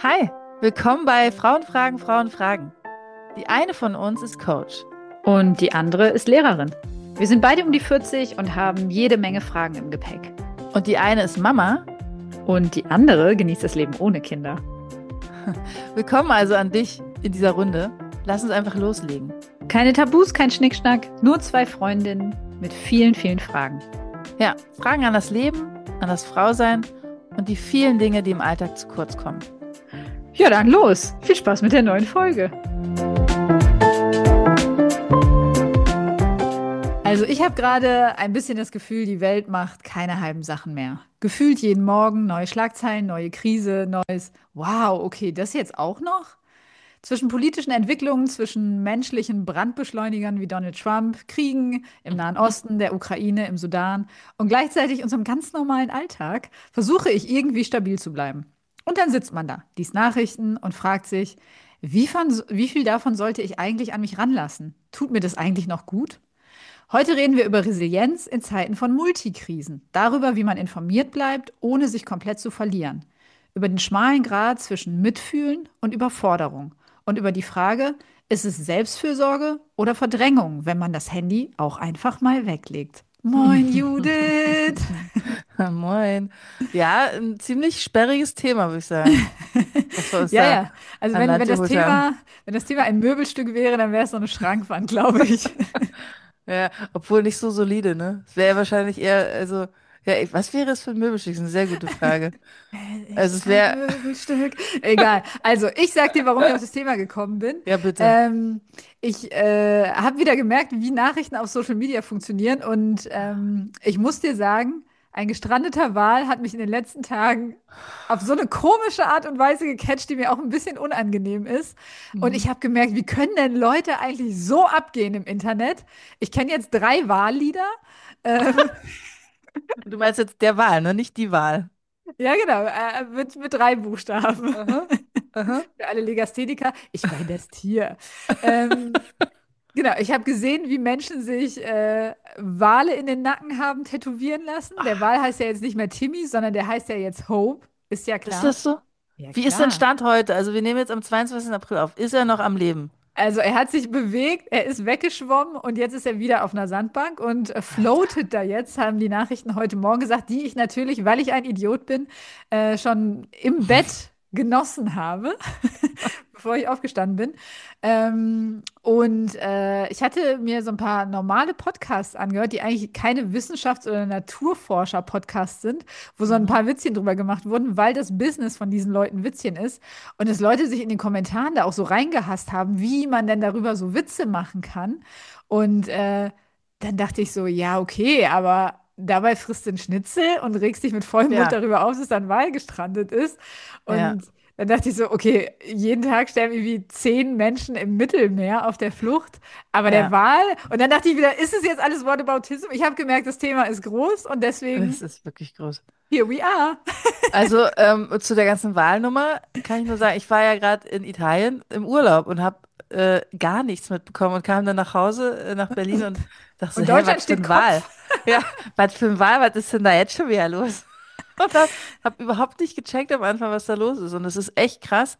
Hi, willkommen bei Frauen fragen, Frauen fragen. Die eine von uns ist Coach. Und die andere ist Lehrerin. Wir sind beide um die 40 und haben jede Menge Fragen im Gepäck. Und die eine ist Mama. Und die andere genießt das Leben ohne Kinder. Willkommen also an dich in dieser Runde. Lass uns einfach loslegen. Keine Tabus, kein Schnickschnack, nur zwei Freundinnen mit vielen, vielen Fragen. Ja, Fragen an das Leben, an das Frausein und die vielen Dinge, die im Alltag zu kurz kommen. Ja, dann los. Viel Spaß mit der neuen Folge. Also ich habe gerade ein bisschen das Gefühl, die Welt macht keine halben Sachen mehr. Gefühlt jeden Morgen neue Schlagzeilen, neue Krise, neues. Wow, okay, das jetzt auch noch? Zwischen politischen Entwicklungen, zwischen menschlichen Brandbeschleunigern wie Donald Trump, Kriegen im Nahen Osten, der Ukraine, im Sudan und gleichzeitig unserem ganz normalen Alltag versuche ich irgendwie stabil zu bleiben. Und dann sitzt man da, liest Nachrichten und fragt sich, wie viel davon sollte ich eigentlich an mich ranlassen? Tut mir das eigentlich noch gut? Heute reden wir über Resilienz in Zeiten von Multikrisen, darüber, wie man informiert bleibt, ohne sich komplett zu verlieren, über den schmalen Grat zwischen Mitfühlen und Überforderung und über die Frage, ist es Selbstfürsorge oder Verdrängung, wenn man das Handy auch einfach mal weglegt? Moin, Judith! Moin. Ja, ein ziemlich sperriges Thema, würde ich sagen, was wir uns Ja, da ja. Also an Land geholt haben. wenn das Thema ein Möbelstück wäre, dann wäre es so eine Schrankwand, glaube ich. Ja, obwohl nicht so solide, ne? Es wäre ja wahrscheinlich eher, also, ja, was wäre es für ein Möbelstück? Das ist eine sehr ggute Frage. Also Ist es ein wäre, Möbelstück. Egal. Also, ich sag dir, warum ich auf das Thema gekommen bin. ja bitte. Ich habe wieder gemerkt, wie Nachrichten auf Social Media funktionieren. Und ich muss dir sagen, ein gestrandeter Wal hat mich in den letzten Tagen auf so eine komische Art und Weise gecatcht, die mir auch ein bisschen unangenehm ist. Und Mhm. ich habe gemerkt, wie können denn Leute eigentlich so abgehen im Internet? Ich kenne jetzt 3 Wallieder. Ähm, Du meinst jetzt der Wal, ne? Nicht die Wahl. ja, genau, mit 3 Buchstaben. Aha, aha. Für alle Legastheniker, ich meine das Tier. Ähm, genau, ich habe gesehen, wie Menschen sich Wale in den Nacken haben tätowieren lassen. Der Wal heißt ja jetzt nicht mehr Timmy, sondern der heißt ja jetzt Hope. Ist ja Ist klar. das so? Ja, Wie ist denn klar. Stand heute? Also wir nehmen jetzt am 22. April auf. Ist er noch am Leben? Also er hat sich bewegt, er ist weggeschwommen und jetzt ist er wieder auf einer Sandbank und Alter. floatet da jetzt, haben die Nachrichten heute Morgen gesagt, die ich natürlich, weil ich ein Idiot bin, schon im Bett genossen habe, bevor ich aufgestanden bin. Ich hatte mir so ein paar normale Podcasts angehört, die eigentlich keine Wissenschafts- oder Naturforscher-Podcasts sind, wo so ein Mhm. paar Witzchen drüber gemacht wurden, weil das Business von diesen Leuten Witzchen ist. Und dass Leute sich in den Kommentaren da auch so reingehasst haben, wie man denn darüber so Witze machen kann. Und dann dachte ich so, ja, okay, aber dabei frisst du einen Schnitzel und regst dich mit vollem Mund Ja, darüber auf, dass da ein Wal gestrandet ist. ja. Und dann dachte ich so, okay, jeden Tag sterben irgendwie 10 Menschen im Mittelmeer auf der Flucht, aber der Ja, Wal. Und dann dachte ich wieder, ist es jetzt alles Whataboutism? Ich habe gemerkt, das Thema ist groß und deswegen, es ist wirklich groß. here we are. Also zu der ganzen Wahlnummer kann ich nur sagen, ich war ja gerade in Italien im Urlaub und habe gar nichts mitbekommen und kam dann nach Hause, nach Berlin und dachte so, Und hä, Deutschland was für steht ein Wahl? Kopf. Ja, was für ein Wahl, was ist denn da jetzt schon wieder los? Und hab überhaupt nicht gecheckt am Anfang, was da los ist. Und es ist echt krass,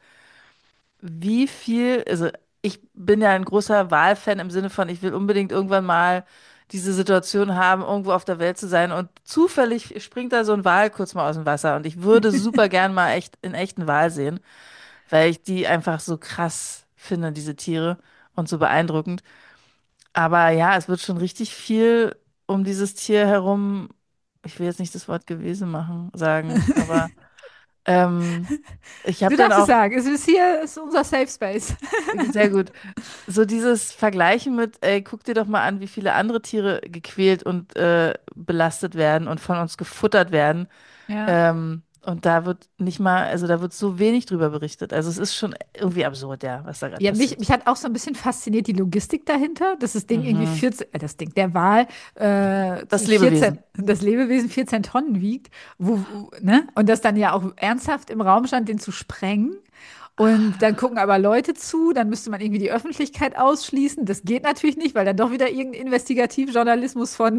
wie viel, also ich bin ja ein großer Wahlfan im Sinne von, ich will unbedingt irgendwann mal diese Situation haben, irgendwo auf der Welt zu sein und zufällig springt da so ein Wal kurz mal aus dem Wasser und ich würde super gern mal echt in echten Wal sehen, weil ich die einfach so krass finde, diese Tiere und so beeindruckend. Aber ja, es wird schon richtig viel um dieses Tier herum, ich will jetzt nicht das Wort gewesen machen, sagen, aber ähm, ich habe Du dann darfst es auch sagen, es ist hier, es ist unser Safe Space. sehr gut. So dieses Vergleichen mit, ey, guck dir doch mal an, wie viele andere Tiere gequält und belastet werden und von uns gefuttert werden. Ja. Und da wird nicht mal, also da wird so wenig drüber berichtet. Also es ist schon irgendwie absurd, ja, was da gerade Ja, passiert. mich hat auch so ein bisschen fasziniert die Logistik dahinter, dass das Ding irgendwie Mhm. 14, der Wal Das 14, Lebewesen. das Lebewesen 14 Tonnen wiegt, ne? Und das dann ja auch ernsthaft im Raum stand, den zu sprengen. Und dann gucken aber Leute zu, dann müsste man irgendwie die Öffentlichkeit ausschließen. Das geht natürlich nicht, weil dann doch wieder irgendein Investigativjournalismus von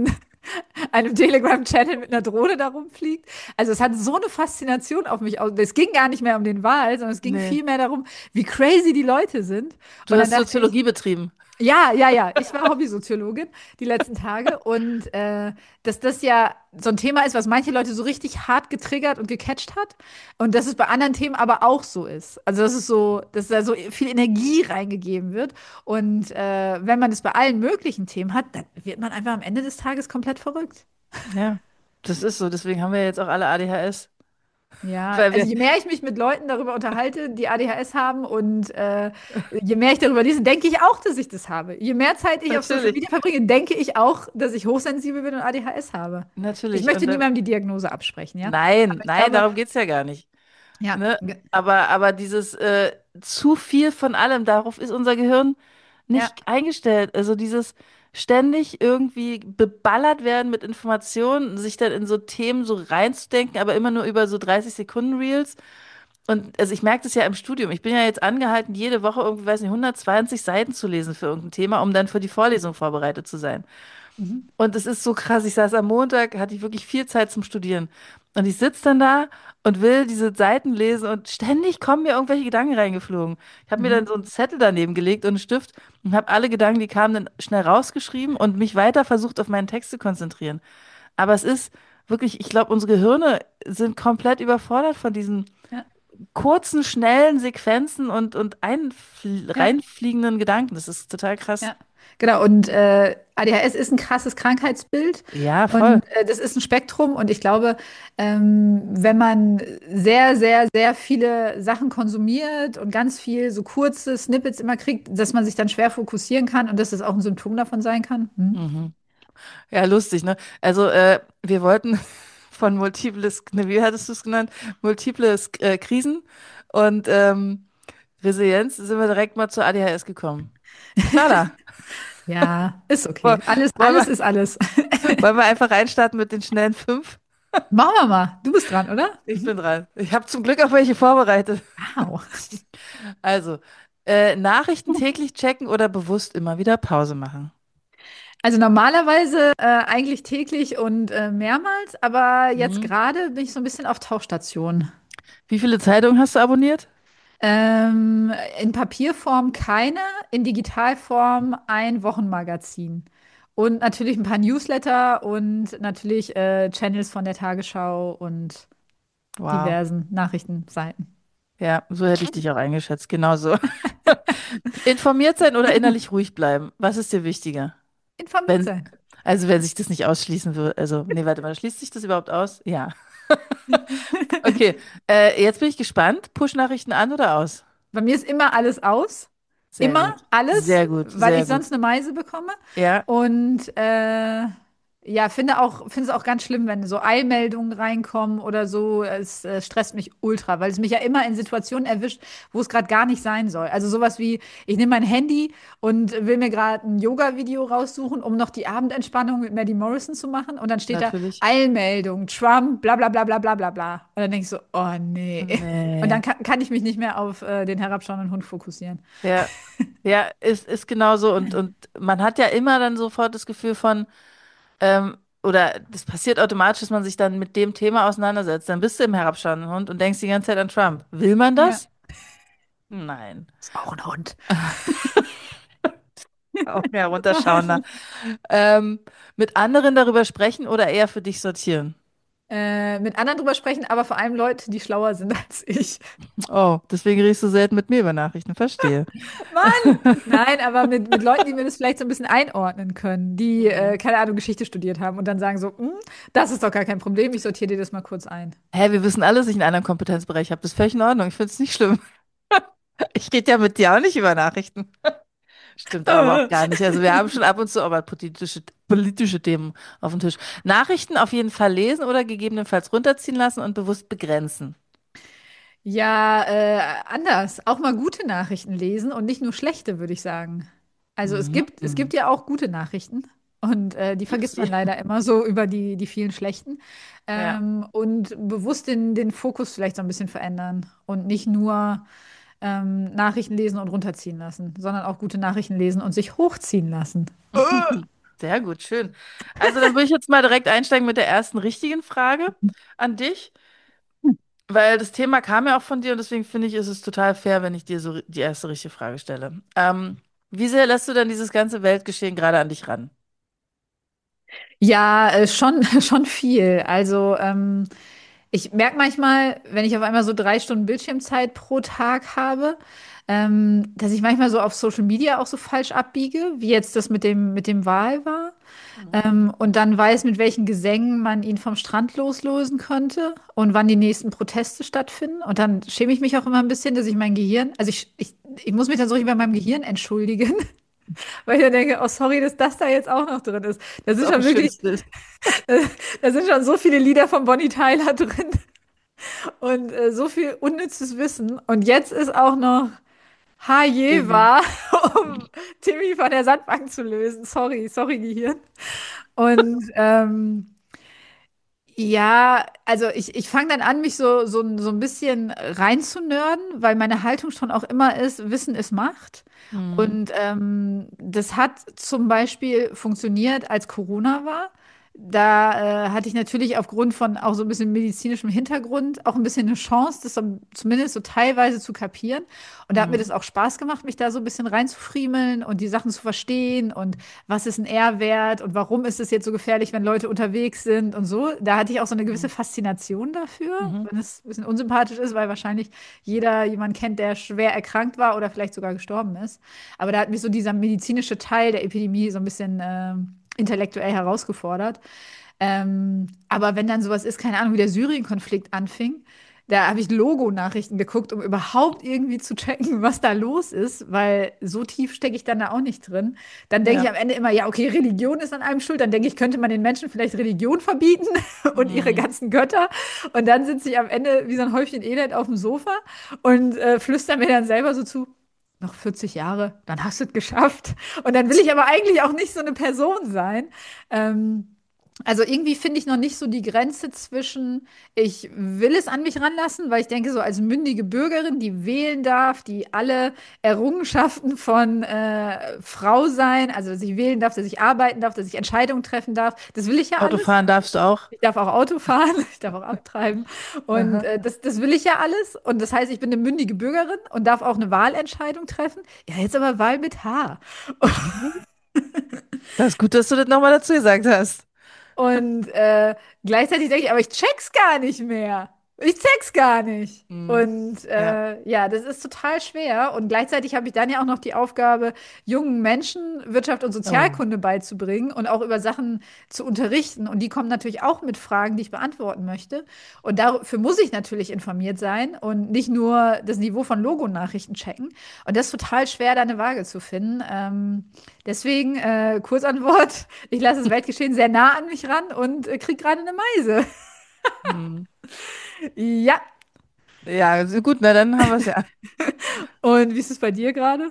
einem Telegram-Channel mit einer Drohne da rumfliegt. Also es hat so eine Faszination auf mich aus. Es ging gar nicht mehr um den Wal, sondern es ging Nee. viel mehr darum, wie crazy die Leute sind. Du Und dann hast dachte ich, Soziologie betrieben. ja, ja, ja. Ich war Hobbysoziologin die letzten Tage und dass das ja so ein Thema ist, was manche Leute so richtig hart getriggert und gecatcht hat und dass es bei anderen Themen aber auch so ist. Also dass es so, dass da so viel Energie reingegeben wird und wenn man das bei allen möglichen Themen hat, dann wird man einfach am Ende des Tages komplett verrückt. Ja, das ist so. Deswegen haben wir jetzt auch alle ADHS. Ja, Weil also wir, je mehr ich mich mit Leuten darüber unterhalte, die ADHS haben und je mehr ich darüber lese, denke ich auch, dass ich das habe. Je mehr Zeit ich auf Social natürlich, Media verbringe, denke ich auch, dass ich hochsensibel bin und ADHS habe. Ich natürlich. möchte niemandem die Diagnose absprechen, ja. Nein, Aber ich nein, glaube, darum geht's ja gar nicht. ja, Ne? Aber dieses zu viel von allem, darauf ist unser Gehirn ja, nicht eingestellt. Also dieses ständig irgendwie beballert werden mit Informationen, sich dann in so Themen so reinzudenken, aber immer nur über so 30 Sekunden Reels. Und also ich merke das ja im Studium. Ich bin ja jetzt angehalten, jede Woche irgendwie, weiß nicht, 120 Seiten zu lesen für irgendein Thema, um dann für die Vorlesung vorbereitet zu sein. mhm. Und es ist so krass. Ich saß am Montag, hatte ich wirklich viel Zeit zum Studieren. Und ich sitze dann da und will diese Seiten lesen und ständig kommen mir irgendwelche Gedanken reingeflogen. Ich habe mir dann Mhm. so einen Zettel daneben gelegt und einen Stift und habe alle Gedanken, die kamen, dann schnell rausgeschrieben und mich weiter versucht, auf meinen Text zu konzentrieren. Aber es ist wirklich, ich glaube, unsere Gehirne sind komplett überfordert von diesen Ja, kurzen, schnellen Sequenzen und ja. reinfliegenden Gedanken. Das ist total krass. Ja, genau. Und ADHS ist ein krasses Krankheitsbild Ja, voll. und das ist ein Spektrum. Und ich glaube, wenn man sehr, sehr, sehr viele Sachen konsumiert und ganz viel so kurze Snippets immer kriegt, dass man sich dann schwer fokussieren kann und dass das auch ein Symptom davon sein kann. Hm? Mhm. Ja, lustig, ne? Also, wir wollten von ne, wie hattest du es genannt? Multiple Krisen und Resilienz sind wir direkt mal zur ADHS gekommen. Klar, Ja, ist da. okay. Alles, Wollen alles wir, ist alles. wollen wir einfach reinstarten mit den schnellen fünf? Machen wir mal. Du bist dran, oder? Ich Mhm. bin dran. Ich habe zum Glück auch welche vorbereitet. Wow. Also, Nachrichten täglich checken oder bewusst immer wieder Pause machen. Also normalerweise eigentlich täglich und mehrmals, aber jetzt Mhm. gerade bin ich so ein bisschen auf Tauchstation. Wie viele Zeitungen hast du abonniert? In Papierform keine, in Digitalform ein Wochenmagazin. Und natürlich ein paar Newsletter und natürlich Channels von der Tagesschau und Wow. diversen Nachrichtenseiten. Ja, so hätte ich dich auch eingeschätzt. Genau so. Informiert sein oder innerlich ruhig bleiben? Was ist dir wichtiger? Informiert Wenn, sein. also wenn sich das nicht ausschließen würde. Also, nee, warte mal, schließt sich das überhaupt aus? Ja. Okay, jetzt bin ich gespannt. Push-Nachrichten an oder aus? Bei mir ist immer alles aus. Sehr Immer gut. alles, Sehr gut, weil sehr ich gut. sonst eine Meise bekomme. Ja, Und ja, finde es auch ganz schlimm, wenn so Eilmeldungen reinkommen oder so. Es stresst mich ultra, weil es mich ja immer in Situationen erwischt, wo es gerade gar nicht sein soll. Also sowas wie, ich nehme mein Handy und will mir gerade ein Yoga-Video raussuchen, um noch die Abendentspannung mit Maddie Morrison zu machen. Und dann steht da natürlich. Eilmeldung, Trump, bla bla bla bla bla bla bla. Und dann denke ich so, oh nee. Und dann Nee. kann ich mich nicht mehr auf den herabschauenden Hund fokussieren. Ja, ja, ist genau so. Und man hat ja immer dann sofort das Gefühl von, oder das passiert automatisch, dass man sich dann mit dem Thema auseinandersetzt. Dann bist du im herabschauenden Hund und denkst die ganze Zeit an Trump. Will man Ja, das? Nein. ist auch ein Hund. Auch mehr runterschauender. Ähm, mit anderen darüber sprechen oder eher für dich sortieren? Mit anderen drüber sprechen, aber vor allem Leute, die schlauer sind als ich. Oh, deswegen redest du selten mit mir über Nachrichten. Verstehe. Mann! Nein, aber mit Leuten, die mir das vielleicht so ein bisschen einordnen können, die, Mhm. keine Ahnung, Geschichte studiert haben und dann sagen so, das ist doch gar kein Problem, ich sortiere dir das mal kurz ein. Hä, wir wissen alle, dass ich einen anderen Kompetenzbereich habe. Das ist völlig in Ordnung. Ich finde es nicht schlimm. Ich rede ja mit dir auch nicht über Nachrichten. Stimmt aber auch gar nicht. Also wir haben schon ab und zu aber politische Themen auf dem Tisch. Nachrichten auf jeden Fall lesen oder gegebenenfalls runterziehen lassen und bewusst begrenzen. Ja, anders. Auch mal gute Nachrichten lesen und nicht nur schlechte, würde ich sagen. Also es Mhm. gibt ja auch gute Nachrichten und die Gibt's vergisst man die? leider immer so über die vielen schlechten. Ja, Und bewusst den Fokus vielleicht so ein bisschen verändern und nicht nur Nachrichten lesen und runterziehen lassen, sondern auch gute Nachrichten lesen und sich hochziehen lassen. Sehr gut, schön. Also dann würde ich jetzt mal direkt einsteigen mit der ersten richtigen Frage an dich, weil das Thema kam ja auch von dir und deswegen finde ich, ist es total fair, wenn ich dir so die erste richtige Frage stelle. Wie sehr lässt du denn dieses ganze Weltgeschehen gerade an dich ran? Ja, schon, schon viel. Also ich merke manchmal, wenn ich auf einmal so 3 Stunden Bildschirmzeit pro Tag habe, dass ich manchmal so auf Social Media auch so falsch abbiege, wie jetzt das mit dem Wal war. Mhm. Und dann weiß, mit welchen Gesängen man ihn vom Strand loslösen könnte und wann die nächsten Proteste stattfinden. Und dann schäme ich mich auch immer ein bisschen, dass ich mein Gehirn, also ich muss mich dann so richtig bei meinem Gehirn entschuldigen, weil ich dann denke, oh sorry, dass das da jetzt auch noch drin ist. Da Das ist sind auch ein schon schönes wirklich, Bild. da sind schon so viele Lieder von Bonnie Tyler drin und so viel unnützes Wissen. Und jetzt ist auch noch HJ Timmy. war, um Timmy von der Sandbank zu lösen. Sorry, sorry, Gehirn. Und ja, also ich fange dann an, mich so ein bisschen reinzunörden, weil meine Haltung schon auch immer ist, Wissen ist Macht. Mhm. Und das hat zum Beispiel funktioniert, als Corona war. Da hatte ich natürlich aufgrund von auch so ein bisschen medizinischem Hintergrund auch ein bisschen eine Chance, das so, zumindest so teilweise zu kapieren. Und da hat mir das Mhm. auch Spaß gemacht, mich da so ein bisschen reinzufriemeln und die Sachen zu verstehen und was ist ein R-Wert und warum ist es jetzt so gefährlich, wenn Leute unterwegs sind und so. Da hatte ich auch so eine gewisse Mhm. Faszination dafür, Mhm. wenn es ein bisschen unsympathisch ist, weil wahrscheinlich jeder jemanden kennt, der schwer erkrankt war oder vielleicht sogar gestorben ist. Aber da hat mich so dieser medizinische Teil der Epidemie so ein bisschen intellektuell herausgefordert. Aber wenn dann sowas ist, keine Ahnung, wie der Syrien-Konflikt anfing, da habe ich Logo-Nachrichten geguckt, um überhaupt irgendwie zu checken, was da los ist, weil so tief stecke ich dann da auch nicht drin. Dann denke ich Ja. am Ende immer, ja, okay, Religion ist an einem schuld. Dann denke ich, könnte man den Menschen vielleicht Religion verbieten und ihre Mhm. ganzen Götter. Und dann sitze ich am Ende wie so ein Häufchen Elend auf dem Sofa und flüster mir dann selber so zu, noch 40 Jahre, dann hast du es geschafft. Und dann will ich aber eigentlich auch nicht so eine Person sein. Ähm, also irgendwie finde ich noch nicht so die Grenze zwischen, ich will es an mich ranlassen, weil ich denke, so als mündige Bürgerin, die wählen darf, die alle Errungenschaften von Frau sein, also dass ich wählen darf, dass ich arbeiten darf, dass ich Entscheidungen treffen darf, das will ich ja alles. Autofahren darfst du auch. Ich darf auch Auto fahren, ich darf auch abtreiben. Und Aha. das will ich ja alles. Und das heißt, ich bin eine mündige Bürgerin und darf auch eine Wahlentscheidung treffen. Ja, jetzt aber Wahl mit H. Das ist gut, dass du das nochmal dazu gesagt hast. Und gleichzeitig denke ich, aber ich check's gar nicht mehr. Ich check's gar nicht. Mhm. Und Ja. ja, das ist total schwer. Und gleichzeitig habe ich dann ja auch noch die Aufgabe, jungen Menschen Wirtschaft und Oh. Sozialkunde beizubringen und auch über Sachen zu unterrichten. Und die kommen natürlich auch mit Fragen, die ich beantworten möchte. Und dafür muss ich natürlich informiert sein und nicht nur das Niveau von Logonachrichten checken. Und das ist total schwer, da eine Waage zu finden. Deswegen, Kurzantwort, ich lasse das Weltgeschehen sehr nah an mich ran und kriege gerade eine Meise. Mhm. Ja, Ja, also gut, na dann haben wir es ja. und wie ist es bei dir gerade?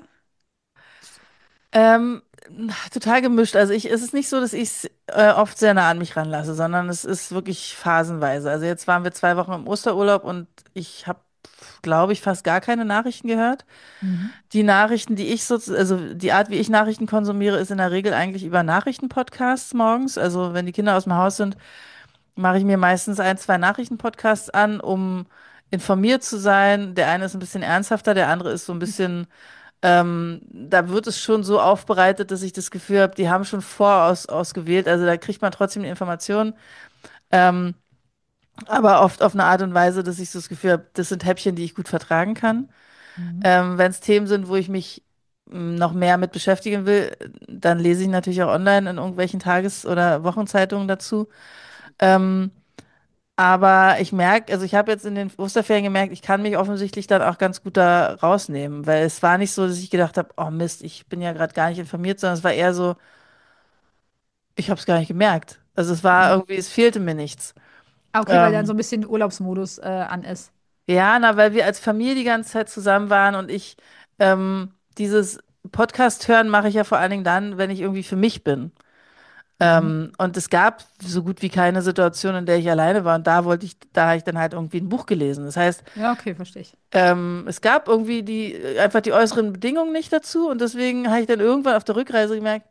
Ähm, Total gemischt. Also es ist nicht so, dass ich es oft sehr nah an mich ranlasse, sondern es ist wirklich phasenweise. Also jetzt waren wir 2 Wochen im Osterurlaub und ich habe, glaube ich, fast gar keine Nachrichten gehört. Mhm. Die Nachrichten, die ich so, also die Art, wie ich Nachrichten konsumiere, ist in der Regel eigentlich über Nachrichtenpodcasts morgens. Also wenn die Kinder aus dem Haus sind, mache ich mir meistens ein, zwei Nachrichtenpodcasts an, um informiert zu sein. Der eine ist ein bisschen ernsthafter, der andere ist so ein bisschen, da wird es schon so aufbereitet, dass ich das Gefühl habe, die haben schon ausgewählt. Also da kriegt man trotzdem die Informationen, ähm, aber oft auf eine Art und Weise, dass ich so das Gefühl habe, das sind Häppchen, die ich gut vertragen kann. Mhm. Wenn es Themen sind, wo ich mich noch mehr mit beschäftigen will, dann lese ich natürlich auch online in irgendwelchen Tages- oder Wochenzeitungen dazu. Ähm, aber ich merke, also ich habe jetzt in den Osterferien gemerkt, ich kann mich offensichtlich dann auch ganz gut da rausnehmen, weil es war nicht so, dass ich gedacht habe, oh Mist, ich bin ja gerade gar nicht informiert, sondern es war eher so, ich habe es gar nicht gemerkt. Also es war Mhm. irgendwie, es fehlte mir nichts. Ah, okay, weil dann so Ähm, ein bisschen Urlaubsmodus an ist. ja, na, weil wir als Familie die ganze Zeit zusammen waren und ich dieses Podcast hören mache ich ja vor allen Dingen dann, wenn ich irgendwie für mich bin. Mhm. Und es gab so gut wie keine Situation, in der ich alleine war. Und da habe ich dann halt irgendwie ein Buch gelesen. Das heißt, Ja, okay, verstehe ich. es gab irgendwie einfach die äußeren Bedingungen nicht dazu. Und deswegen habe ich dann irgendwann auf der Rückreise gemerkt,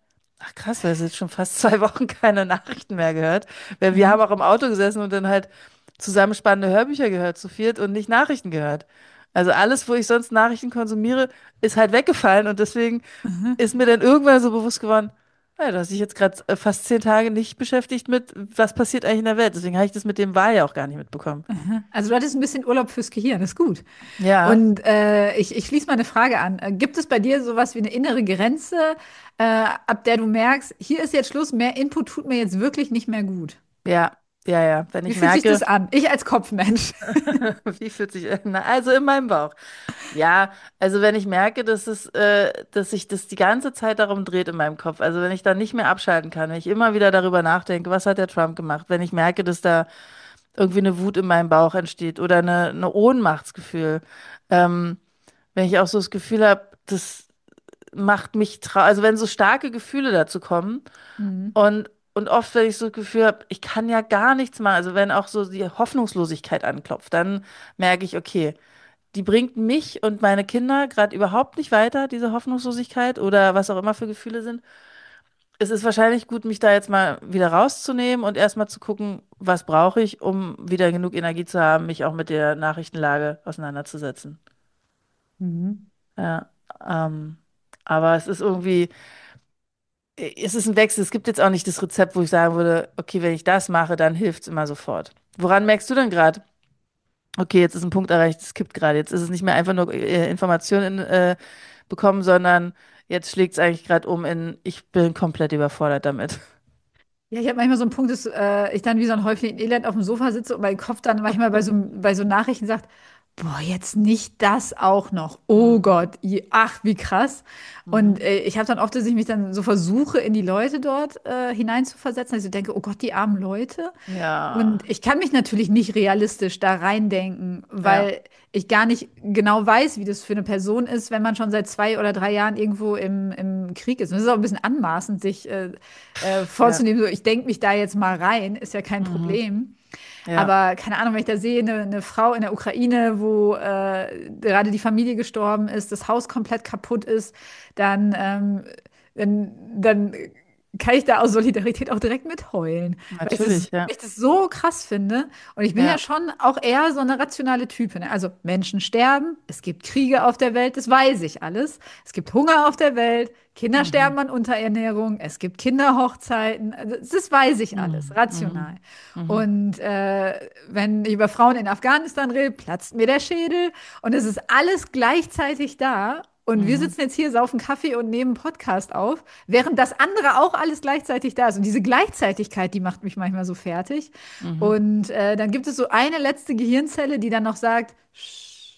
Ach krass, weil es jetzt schon fast 2 Wochen keine Nachrichten mehr gehört. Weil wir haben Mhm. auch im Auto gesessen und dann halt zusammenspannende Hörbücher gehört, zu viert und nicht Nachrichten gehört. Also alles, wo ich sonst Nachrichten konsumiere, ist halt weggefallen und deswegen Mhm. ist mir dann irgendwann so bewusst geworden, ja, dass ich jetzt gerade fast 10 Tage nicht beschäftigt mit, was passiert eigentlich in der Welt. Deswegen habe ich das mit dem Wahl ja auch gar nicht mitbekommen. Mhm. Also du hattest ein bisschen Urlaub fürs Gehirn, ist gut. Ja, Und ich schließe mal eine Frage an. Gibt es bei dir sowas wie eine innere Grenze, ab der du merkst, hier ist jetzt Schluss, mehr Input tut mir jetzt wirklich nicht mehr gut? ja, ja, ja. Wenn Wie ich fühlt sich das merke, an? Ich als Kopfmensch. wie fühlt sich, na, also in meinem Bauch. Ja, also wenn ich merke, dass sich das die ganze Zeit darum dreht in meinem Kopf, also wenn ich da nicht mehr abschalten kann, wenn ich immer wieder darüber nachdenke, was hat der Trump gemacht, wenn ich merke, dass da irgendwie eine Wut in meinem Bauch entsteht oder eine Ohnmachtsgefühl, ähm, wenn ich auch so das Gefühl habe, das macht mich also wenn so starke Gefühle dazu kommen Mhm. und oft, wenn ich so das Gefühl habe, ich kann ja gar nichts machen, also wenn auch so die Hoffnungslosigkeit anklopft, dann merke ich, okay, die bringt mich und meine Kinder gerade überhaupt nicht weiter, diese Hoffnungslosigkeit oder was auch immer für Gefühle sind. Es ist wahrscheinlich gut, mich da jetzt mal wieder rauszunehmen und erstmal zu gucken, was brauche ich, um wieder genug Energie zu haben, mich auch mit der Nachrichtenlage auseinanderzusetzen. Mhm. Ja, aber es ist irgendwie, es ist ein Wechsel. Es gibt jetzt auch nicht das Rezept, wo ich sagen würde, okay, wenn ich das mache, dann hilft es immer sofort. Woran merkst du denn gerade? Okay, jetzt ist ein Punkt erreicht, es kippt gerade. Jetzt ist es nicht mehr einfach nur Informationen bekommen, sondern jetzt schlägt es eigentlich gerade um in, ich bin komplett überfordert damit. Ja, ich habe manchmal so einen Punkt, dass ich dann wie so ein Häufchen Elend auf dem Sofa sitze und mein Kopf dann manchmal bei so Nachrichten sagt, boah, jetzt nicht das auch noch. Oh Mhm. Gott, ach, wie krass. Und Mhm. ich habe dann oft, dass ich mich dann so versuche, in die Leute dort hineinzuversetzen, dass ich so denke, oh Gott, die armen Leute. Und Ja, ich kann mich natürlich nicht realistisch da reindenken, ja, weil ich gar nicht genau weiß, wie das für eine Person ist, wenn man schon seit 2 oder 3 Jahren irgendwo im Krieg ist. Und es ist auch ein bisschen anmaßend, sich ja, vorzunehmen, so ich denke mich da jetzt mal rein, ist ja kein mhm. Problem. Ja, Aber keine Ahnung, wenn ich da sehe, eine Frau in der Ukraine, wo gerade die Familie gestorben ist, das Haus komplett kaputt ist, dann, dann kann ich da aus Solidarität auch direkt mitheulen, natürlich, weil ja, ich das so krass finde. Und ich bin ja ja, schon auch eher so eine rationale Type. Ne? Also Menschen sterben, es gibt Kriege auf der Welt, das weiß ich alles. Es gibt Hunger auf der Welt, Kinder mhm. sterben an Unterernährung, es gibt Kinderhochzeiten. Also, das weiß ich alles, Mhm. rational. Mhm. Mhm. Und wenn ich über Frauen in Afghanistan rede, platzt mir der Schädel. Und es ist alles gleichzeitig da. Und wir Mhm. sitzen jetzt hier, saufen Kaffee und nehmen einen Podcast auf, während das andere auch alles gleichzeitig da ist. Und diese Gleichzeitigkeit, die macht mich manchmal so fertig. Mhm. Und dann gibt es so eine letzte Gehirnzelle, die dann noch sagt, "Sch,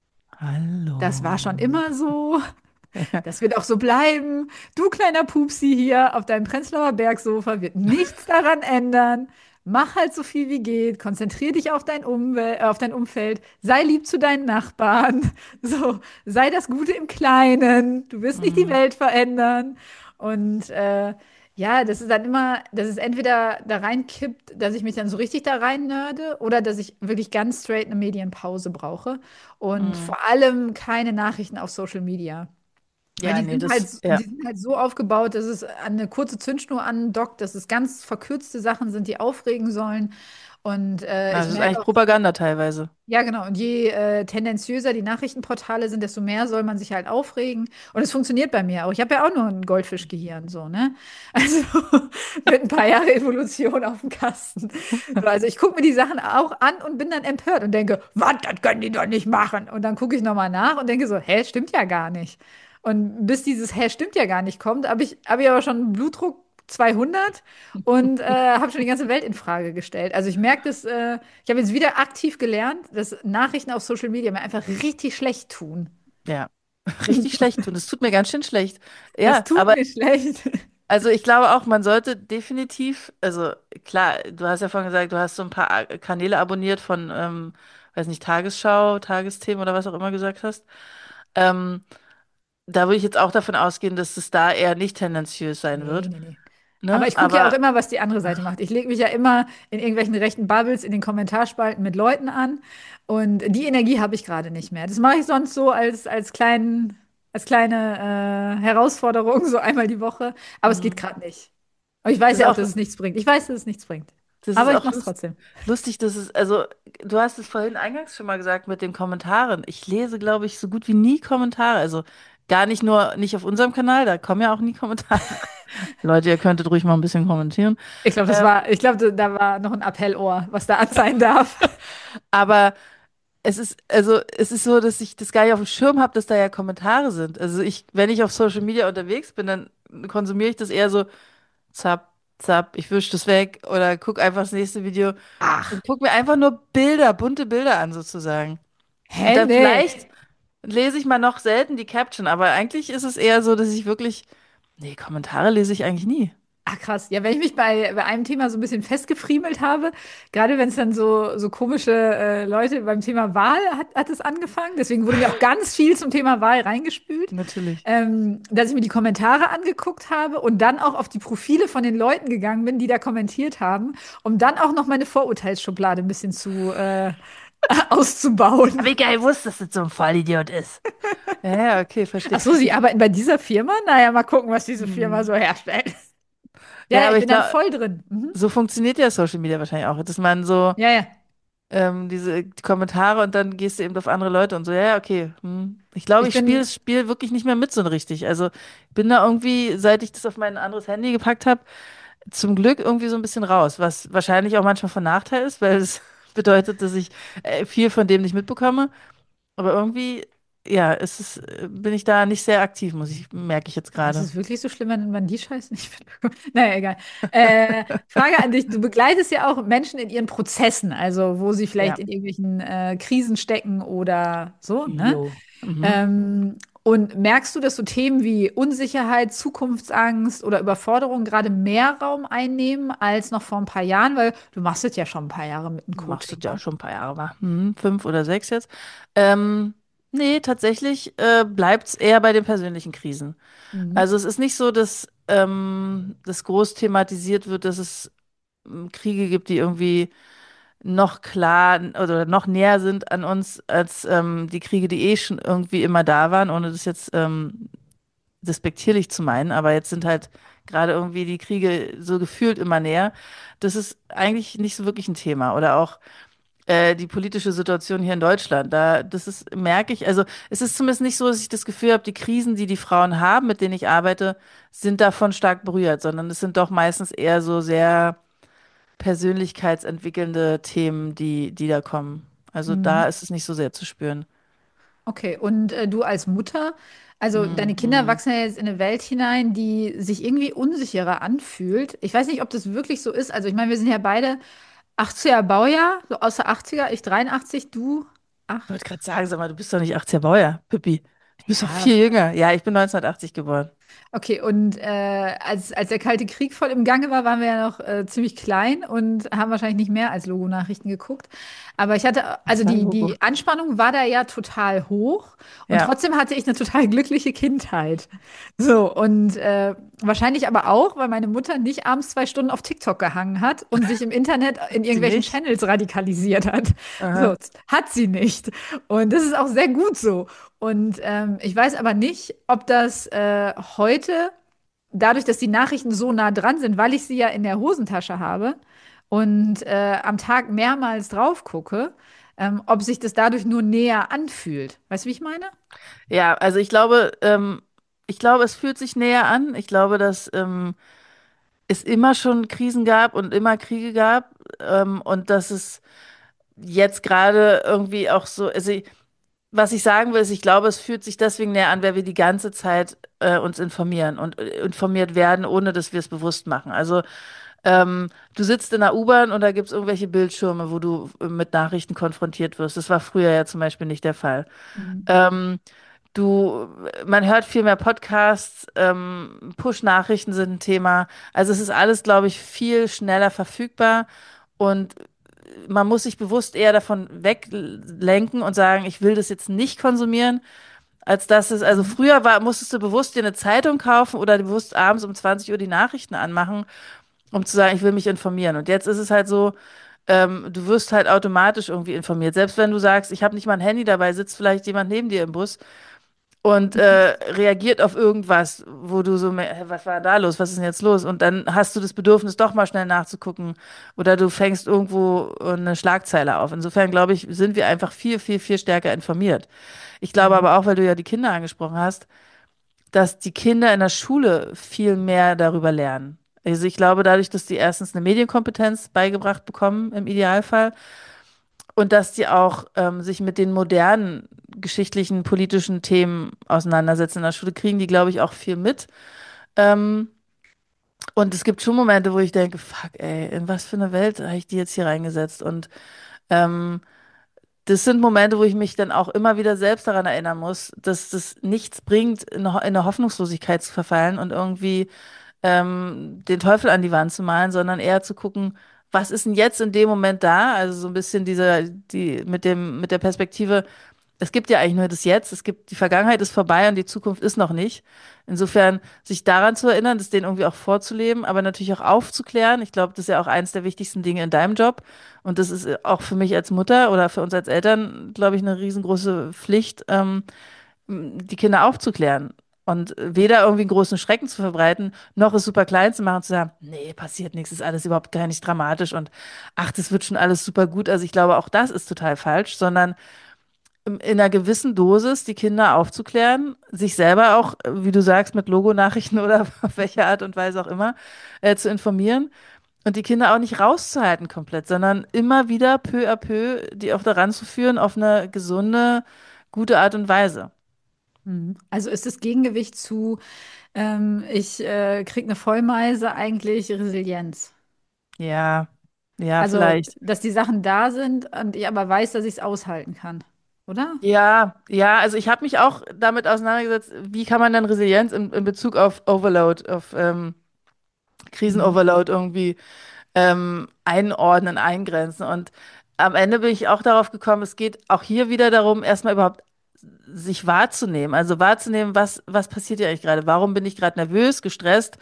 das war schon Hallo. immer so. Das wird auch so bleiben. Du kleiner Pupsi hier auf deinem Prenzlauer Bergsofa wird nichts daran ändern. Mach halt so viel wie geht. Konzentrier dich auf auf dein Umfeld. Sei lieb zu deinen Nachbarn. So, sei das Gute im Kleinen. Du wirst nicht die Mhm. Welt verändern. Und ja, das ist dann immer, dass es entweder da reinkippt, dass ich mich dann so richtig da rein nörde oder dass ich wirklich ganz straight eine Medienpause brauche. Und Mhm. vor allem keine Nachrichten auf Social Media. Weil Ja, nee, das, die ja. sind halt so aufgebaut, dass es an eine kurze Zündschnur andockt, dass es ganz verkürzte Sachen sind, die aufregen sollen. Und ich Also es ist merke eigentlich auch, Propaganda teilweise. ja genau, und je tendenziöser die Nachrichtenportale sind, desto mehr soll man sich halt aufregen. Und es funktioniert bei mir auch. Ich habe ja auch nur ein Goldfischgehirn, so, ne? Also mit ein paar Jahre Evolution auf dem Kasten. So, also ich gucke mir die Sachen auch an und bin dann empört und denke, was, das können die doch nicht machen. Und dann gucke ich nochmal nach und denke so, hä, stimmt ja gar nicht. Und bis dieses hä, stimmt ja gar nicht kommt, hab ich aber schon Blutdruck 200 und habe schon die ganze Welt in Frage gestellt. Also ich merke das, ich habe jetzt wieder aktiv gelernt, dass Nachrichten auf Social Media mir einfach richtig schlecht tun. Ja, richtig schlecht tun. Es tut mir ganz schön schlecht. Es Ja, tut aber mir schlecht. also ich glaube auch, man sollte definitiv, also klar, du hast ja vorhin gesagt, du hast so ein paar Kanäle abonniert von, weiß nicht, Tagesschau, Tagesthemen oder was auch immer gesagt hast. Ähm, Da würde ich jetzt auch davon ausgehen, dass es da eher nicht tendenziös sein Nee, wird, nee, nee. Aber ne? ich gucke ja auch Aber immer, was die andere Seite macht. Ich lege mich ja immer in irgendwelchen rechten Bubbles in den Kommentarspalten mit Leuten an. Und die Energie habe ich gerade nicht mehr. Das mache ich sonst so als kleinen. als kleine Herausforderung, so einmal die Woche. Aber es geht Mhm. gerade nicht. Und ich weiß Das ist ja auch, auch, dass es nichts bringt. Ich weiß, dass es nichts bringt. das ist Aber ich auch mache es trotzdem. lustig, dass es, also du hast es vorhin eingangs schon mal gesagt mit den Kommentaren. Ich lese, glaube ich, so gut wie nie Kommentare. Also gar nicht nur, nicht auf unserem Kanal, da kommen ja auch nie Kommentare. Leute, ihr könntet ruhig mal ein bisschen kommentieren. Ähm, Ich glaube, da war noch ein Appellohr, was da an sein darf. aber es ist so, dass ich das gar nicht auf dem Schirm habe, dass da ja Kommentare sind. Also wenn ich auf Social Media unterwegs bin, dann konsumiere ich das eher so, zapp, zapp, ich wische das weg oder guck einfach das nächste Video und Ach, guck mir einfach nur Bilder, bunte Bilder an sozusagen. Und hä? dann Nee. vielleicht lese ich mal noch selten die Caption, aber eigentlich ist es eher so, dass ich wirklich, nee, Kommentare lese ich eigentlich nie. Ah, krass. Ja, wenn ich mich bei einem Thema so ein bisschen festgefriemelt habe, gerade wenn es dann so komische Leute beim Thema Wahl hat es angefangen. Deswegen wurde mir auch ganz viel zum Thema Wahl reingespült, Natürlich. dass ich mir die Kommentare angeguckt habe und dann auch auf die Profile von den Leuten gegangen bin, die da kommentiert haben, um dann auch noch meine Vorurteilsschublade ein bisschen auszubauen. Aber wie geil wusste, dass das so ein Vollidiot ist. Ja, ja, okay, verstehe. Ach so, Sie arbeiten bei dieser Firma? Naja, mal gucken, was diese Firma Hm. so herstellt. Ja, Ja, ja, aber ich ich bin dann glaube, voll drin. Mhm. so funktioniert ja Social Media wahrscheinlich auch, dass man so Ja, ja. diese die Kommentare und dann gehst du eben auf andere Leute und so, ja, ja, okay. Hm. Ich glaube, Ich ich spiele bin, das Spiel wirklich nicht mehr mit so richtig. Also ich bin da irgendwie, seit ich das auf mein anderes Handy gepackt habe, zum Glück irgendwie so ein bisschen raus, was wahrscheinlich auch manchmal von Nachteil ist, weil es bedeutet, dass ich viel von dem nicht mitbekomme. Aber irgendwie, ja, bin ich da nicht sehr aktiv, merke ich jetzt ist gerade. es wirklich so schlimm, wenn man die Scheiße nicht mitbekommt? Naja, egal. Frage an dich. Du begleitest ja auch Menschen in ihren Prozessen, also wo sie vielleicht Ja. in irgendwelchen Krisen stecken oder so, ne? Jo. Mhm. Und merkst du, dass so Themen wie Unsicherheit, Zukunftsangst oder Überforderung gerade mehr Raum einnehmen als noch vor ein paar Jahren? Weil du machst es ja schon ein paar Jahre mit dem Machst du Coaching, ja ne? schon ein paar Jahre, wa? Mhm. 5 oder 6 jetzt. Ähm, nee, tatsächlich bleibt es eher bei den persönlichen Krisen. Mhm. Also es ist nicht so, dass das groß thematisiert wird, dass es Kriege gibt, die irgendwie noch klar oder noch näher sind an uns als die Kriege, die eh schon irgendwie immer da waren, ohne das jetzt despektierlich zu meinen, aber jetzt sind halt gerade irgendwie die Kriege so gefühlt immer näher. Das ist eigentlich nicht so wirklich ein Thema. Oder auch die politische Situation hier in Deutschland. Das ist, merke ich, also es ist zumindest nicht so, dass ich das Gefühl habe, die Krisen, die die Frauen haben, mit denen ich arbeite, sind davon stark berührt, sondern es sind doch meistens eher so sehr persönlichkeitsentwickelnde Themen, die da kommen. Also da Mhm. ist es nicht so sehr zu spüren. Okay, und du als Mutter, also deine Kinder Mhm. wachsen ja jetzt in eine Welt hinein, die sich irgendwie unsicherer anfühlt. Ich weiß nicht, ob das wirklich so ist. Also ich meine, wir sind ja beide 80er Baujahr, so aus der 80er, ich 83, du Ich 8. wollte gerade sagen, sag mal, du bist doch nicht 80er Baujahr, Pippi. Du bist doch Ja, viel jünger. Ja, ich bin 1980 geboren. okay, und als der Kalte Krieg voll im Gange war, waren wir ja noch ziemlich klein und haben wahrscheinlich nicht mehr als Logo-Nachrichten geguckt. Aber ich hatte, also Das war Logo. die Anspannung war da ja total hoch und Ja, trotzdem hatte ich eine total glückliche Kindheit. So, und wahrscheinlich aber auch, weil meine Mutter nicht abends 2 Stunden auf TikTok gehangen hat und sich im Internet in sie irgendwelchen nicht. Channels radikalisiert hat. So, Aha. hat sie nicht. Und das ist auch sehr gut so. Und ich weiß aber nicht, ob das heute, dadurch, dass die Nachrichten so nah dran sind, weil ich sie ja in der Hosentasche habe und am Tag mehrmals drauf gucke, ob sich das dadurch nur näher anfühlt. Weißt du, wie ich meine? Ja, also ich glaube, es fühlt sich näher an. Ich glaube, dass es immer schon Krisen gab und immer Kriege gab und dass es jetzt gerade irgendwie auch so, was ich sagen will, ist, ich glaube, es fühlt sich deswegen näher an, weil wir die ganze Zeit uns informieren und informiert werden, ohne dass wir es bewusst machen. Also du sitzt in der U-Bahn und da gibt es irgendwelche Bildschirme, wo du mit Nachrichten konfrontiert wirst. Das war früher ja zum Beispiel nicht der Fall. Mhm. Ähm, Du, man hört viel mehr Podcasts, Push-Nachrichten sind ein Thema. Also es ist alles, glaube ich, viel schneller verfügbar und man muss sich bewusst eher davon weglenken und sagen, ich will das jetzt nicht konsumieren, als dass es, also Mhm. früher war, musstest du bewusst dir eine Zeitung kaufen oder bewusst abends um 20 Uhr die Nachrichten anmachen, um zu sagen, ich will mich informieren. Und jetzt ist es halt so, du wirst halt automatisch irgendwie informiert. Selbst wenn du sagst, ich habe nicht mal ein Handy dabei, sitzt vielleicht jemand neben dir im Bus. und reagiert auf irgendwas, wo du so, "Hä, was war da los? Was ist denn jetzt los?" Und dann hast du das Bedürfnis, doch mal schnell nachzugucken oder du fängst irgendwo eine Schlagzeile auf. Insofern glaube ich, sind wir einfach viel, viel, viel stärker informiert. Ich glaube Mhm. aber auch, weil du ja die Kinder angesprochen hast, dass die Kinder in der Schule viel mehr darüber lernen. Also ich glaube, dadurch, dass die erstens eine Medienkompetenz beigebracht bekommen, im Idealfall, und dass die auch sich mit den modernen geschichtlichen, politischen Themen auseinandersetzen in der Schule, kriegen die, glaube ich, auch viel mit. Ähm, und es gibt schon Momente, wo ich denke, fuck, ey, in was für eine Welt habe ich die jetzt hier reingesetzt? Und ähm, das sind Momente, wo ich mich dann auch immer wieder selbst daran erinnern muss, dass das nichts bringt, in eine Hoffnungslosigkeit zu verfallen und irgendwie den Teufel an die Wand zu malen, sondern eher zu gucken, was ist denn jetzt in dem Moment da? Also so ein bisschen mit der Perspektive, es gibt ja eigentlich nur das Jetzt, es gibt, die Vergangenheit ist vorbei und die Zukunft ist noch nicht. Insofern, sich daran zu erinnern, das denen irgendwie auch vorzuleben, aber natürlich auch aufzuklären. Ich glaube, das ist ja auch eins der wichtigsten Dinge in deinem Job. Und das ist auch für mich als Mutter oder für uns als Eltern, glaube ich, eine riesengroße Pflicht, die Kinder aufzuklären. Und weder irgendwie einen großen Schrecken zu verbreiten, noch es super klein zu machen und zu sagen, nee, passiert nichts, ist alles überhaupt gar nicht dramatisch und ach, das wird schon alles super gut. Also ich glaube, auch das ist total falsch, sondern in einer gewissen Dosis die Kinder aufzuklären, sich selber auch, wie du sagst, mit Logonachrichten oder auf welche Art und Weise auch immer, zu informieren und die Kinder auch nicht rauszuhalten komplett, sondern immer wieder peu à peu die auch daran zu führen auf eine gesunde, gute Art und Weise. Mhm. Also ist das Gegengewicht zu, ich krieg eine Vollmeise eigentlich Resilienz. Ja, ja, Also, vielleicht. dass die Sachen da sind und ich aber weiß, dass ich es aushalten kann, oder? Ja, ja, also ich habe mich auch damit auseinandergesetzt, wie kann man dann Resilienz in Bezug auf Overload, auf Mhm. Krisenoverload irgendwie einordnen, eingrenzen. Und am Ende bin ich auch darauf gekommen, es geht auch hier wieder darum, erstmal überhaupt sich wahrzunehmen. Also wahrzunehmen, was passiert hier eigentlich gerade? Warum bin ich gerade nervös, gestresst,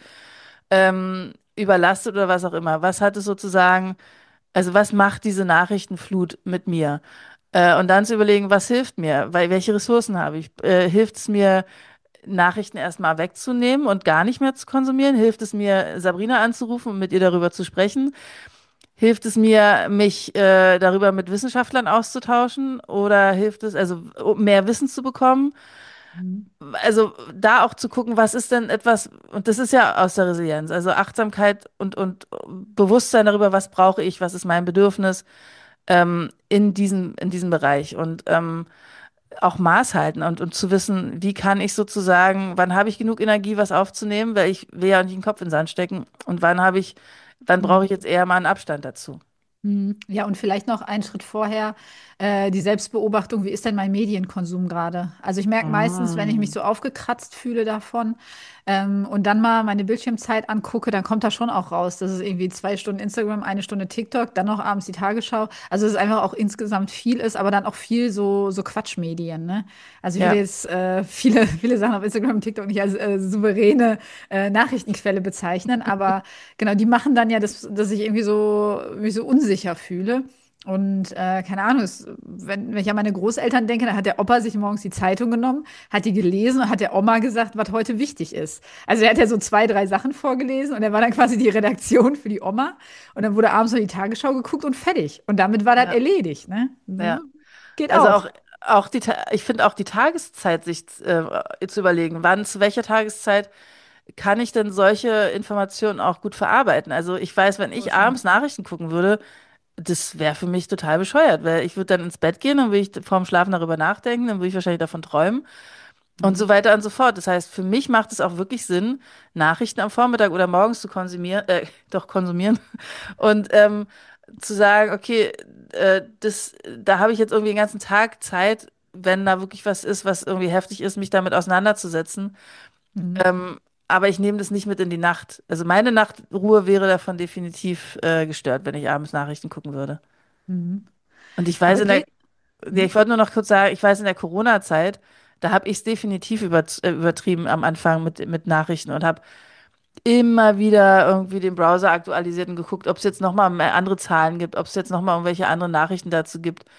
überlastet oder was auch immer? Was hat es sozusagen, also was macht diese Nachrichtenflut mit mir? Und dann zu überlegen, was hilft mir? Weil, welche Ressourcen habe ich? Hilft es mir, Nachrichten erstmal wegzunehmen und gar nicht mehr zu konsumieren? Hilft es mir, Sabrina anzurufen und mit ihr darüber zu sprechen? Hilft es mir, mich darüber mit Wissenschaftlern auszutauschen? Oder hilft es, also um mehr Wissen zu bekommen? Mhm. Also da auch zu gucken, was ist denn etwas, und das ist ja aus der Resilienz, also Achtsamkeit und Bewusstsein darüber, was brauche ich, was ist mein Bedürfnis in diesem Bereich. Und auch Maß halten und zu wissen, wie kann ich sozusagen, wann habe ich genug Energie, was aufzunehmen, weil ich will ja nicht den Kopf in den Sand stecken und wann brauche ich Mhm. jetzt eher mal einen Abstand dazu. Mhm. Ja, und vielleicht noch einen Schritt vorher, die Selbstbeobachtung, wie ist denn mein Medienkonsum gerade? Also ich merke meistens, wenn ich mich Mm. so aufgekratzt fühle davon, und dann mal meine Bildschirmzeit angucke, dann kommt da schon auch raus. Das ist irgendwie 2 Stunden Instagram, 1 Stunde TikTok, dann noch abends die Tagesschau. Also es ist einfach auch insgesamt viel ist, aber dann auch viel so Quatschmedien, ne? Also ich will Ja, jetzt viele Sachen auf Instagram und TikTok nicht als souveräne Nachrichtenquelle bezeichnen, aber genau, die machen dann ja, dass ich irgendwie mich so unsicher fühle. Und keine Ahnung, wenn ich an meine Großeltern denke, dann hat der Opa sich morgens die Zeitung genommen, hat die gelesen und hat der Oma gesagt, was heute wichtig ist. Also er hat ja so 2, 3 Sachen vorgelesen und er war dann quasi die Redaktion für die Oma. Und dann wurde abends noch die Tagesschau geguckt und fertig. Und damit war das ja, erledigt, ne? ja. Geht Also auch. auch ich finde auch die Tageszeit sich zu überlegen, zu welcher Tageszeit kann ich denn solche Informationen auch gut verarbeiten? Also ich weiß, wenn ich Total. abends Nachrichten gucken würde, das wäre für mich total bescheuert, weil ich würde dann ins Bett gehen, dann würde ich vorm Schlafen darüber nachdenken, dann würde ich wahrscheinlich davon träumen und so Mhm. weiter und so fort. Das heißt, für mich macht es auch wirklich Sinn, Nachrichten am Vormittag oder morgens zu konsumieren, doch konsumieren und zu sagen, okay, da habe ich jetzt irgendwie den ganzen Tag Zeit, wenn da wirklich was ist, was irgendwie heftig ist, mich damit auseinanderzusetzen. Mhm. Ähm, aber ich nehme das nicht mit in die Nacht. Also meine Nachtruhe wäre davon definitiv gestört, wenn ich abends Nachrichten gucken würde. Mhm. Und ich weiß Aber in der, geht. ja, ich wollte nur noch kurz sagen, ich weiß in der Corona-Zeit, da habe ich es definitiv übertrieben am Anfang mit Nachrichten und habe immer wieder irgendwie den Browser aktualisiert und geguckt, ob es jetzt nochmal andere Zahlen gibt, ob es jetzt nochmal irgendwelche anderen Nachrichten dazu gibt.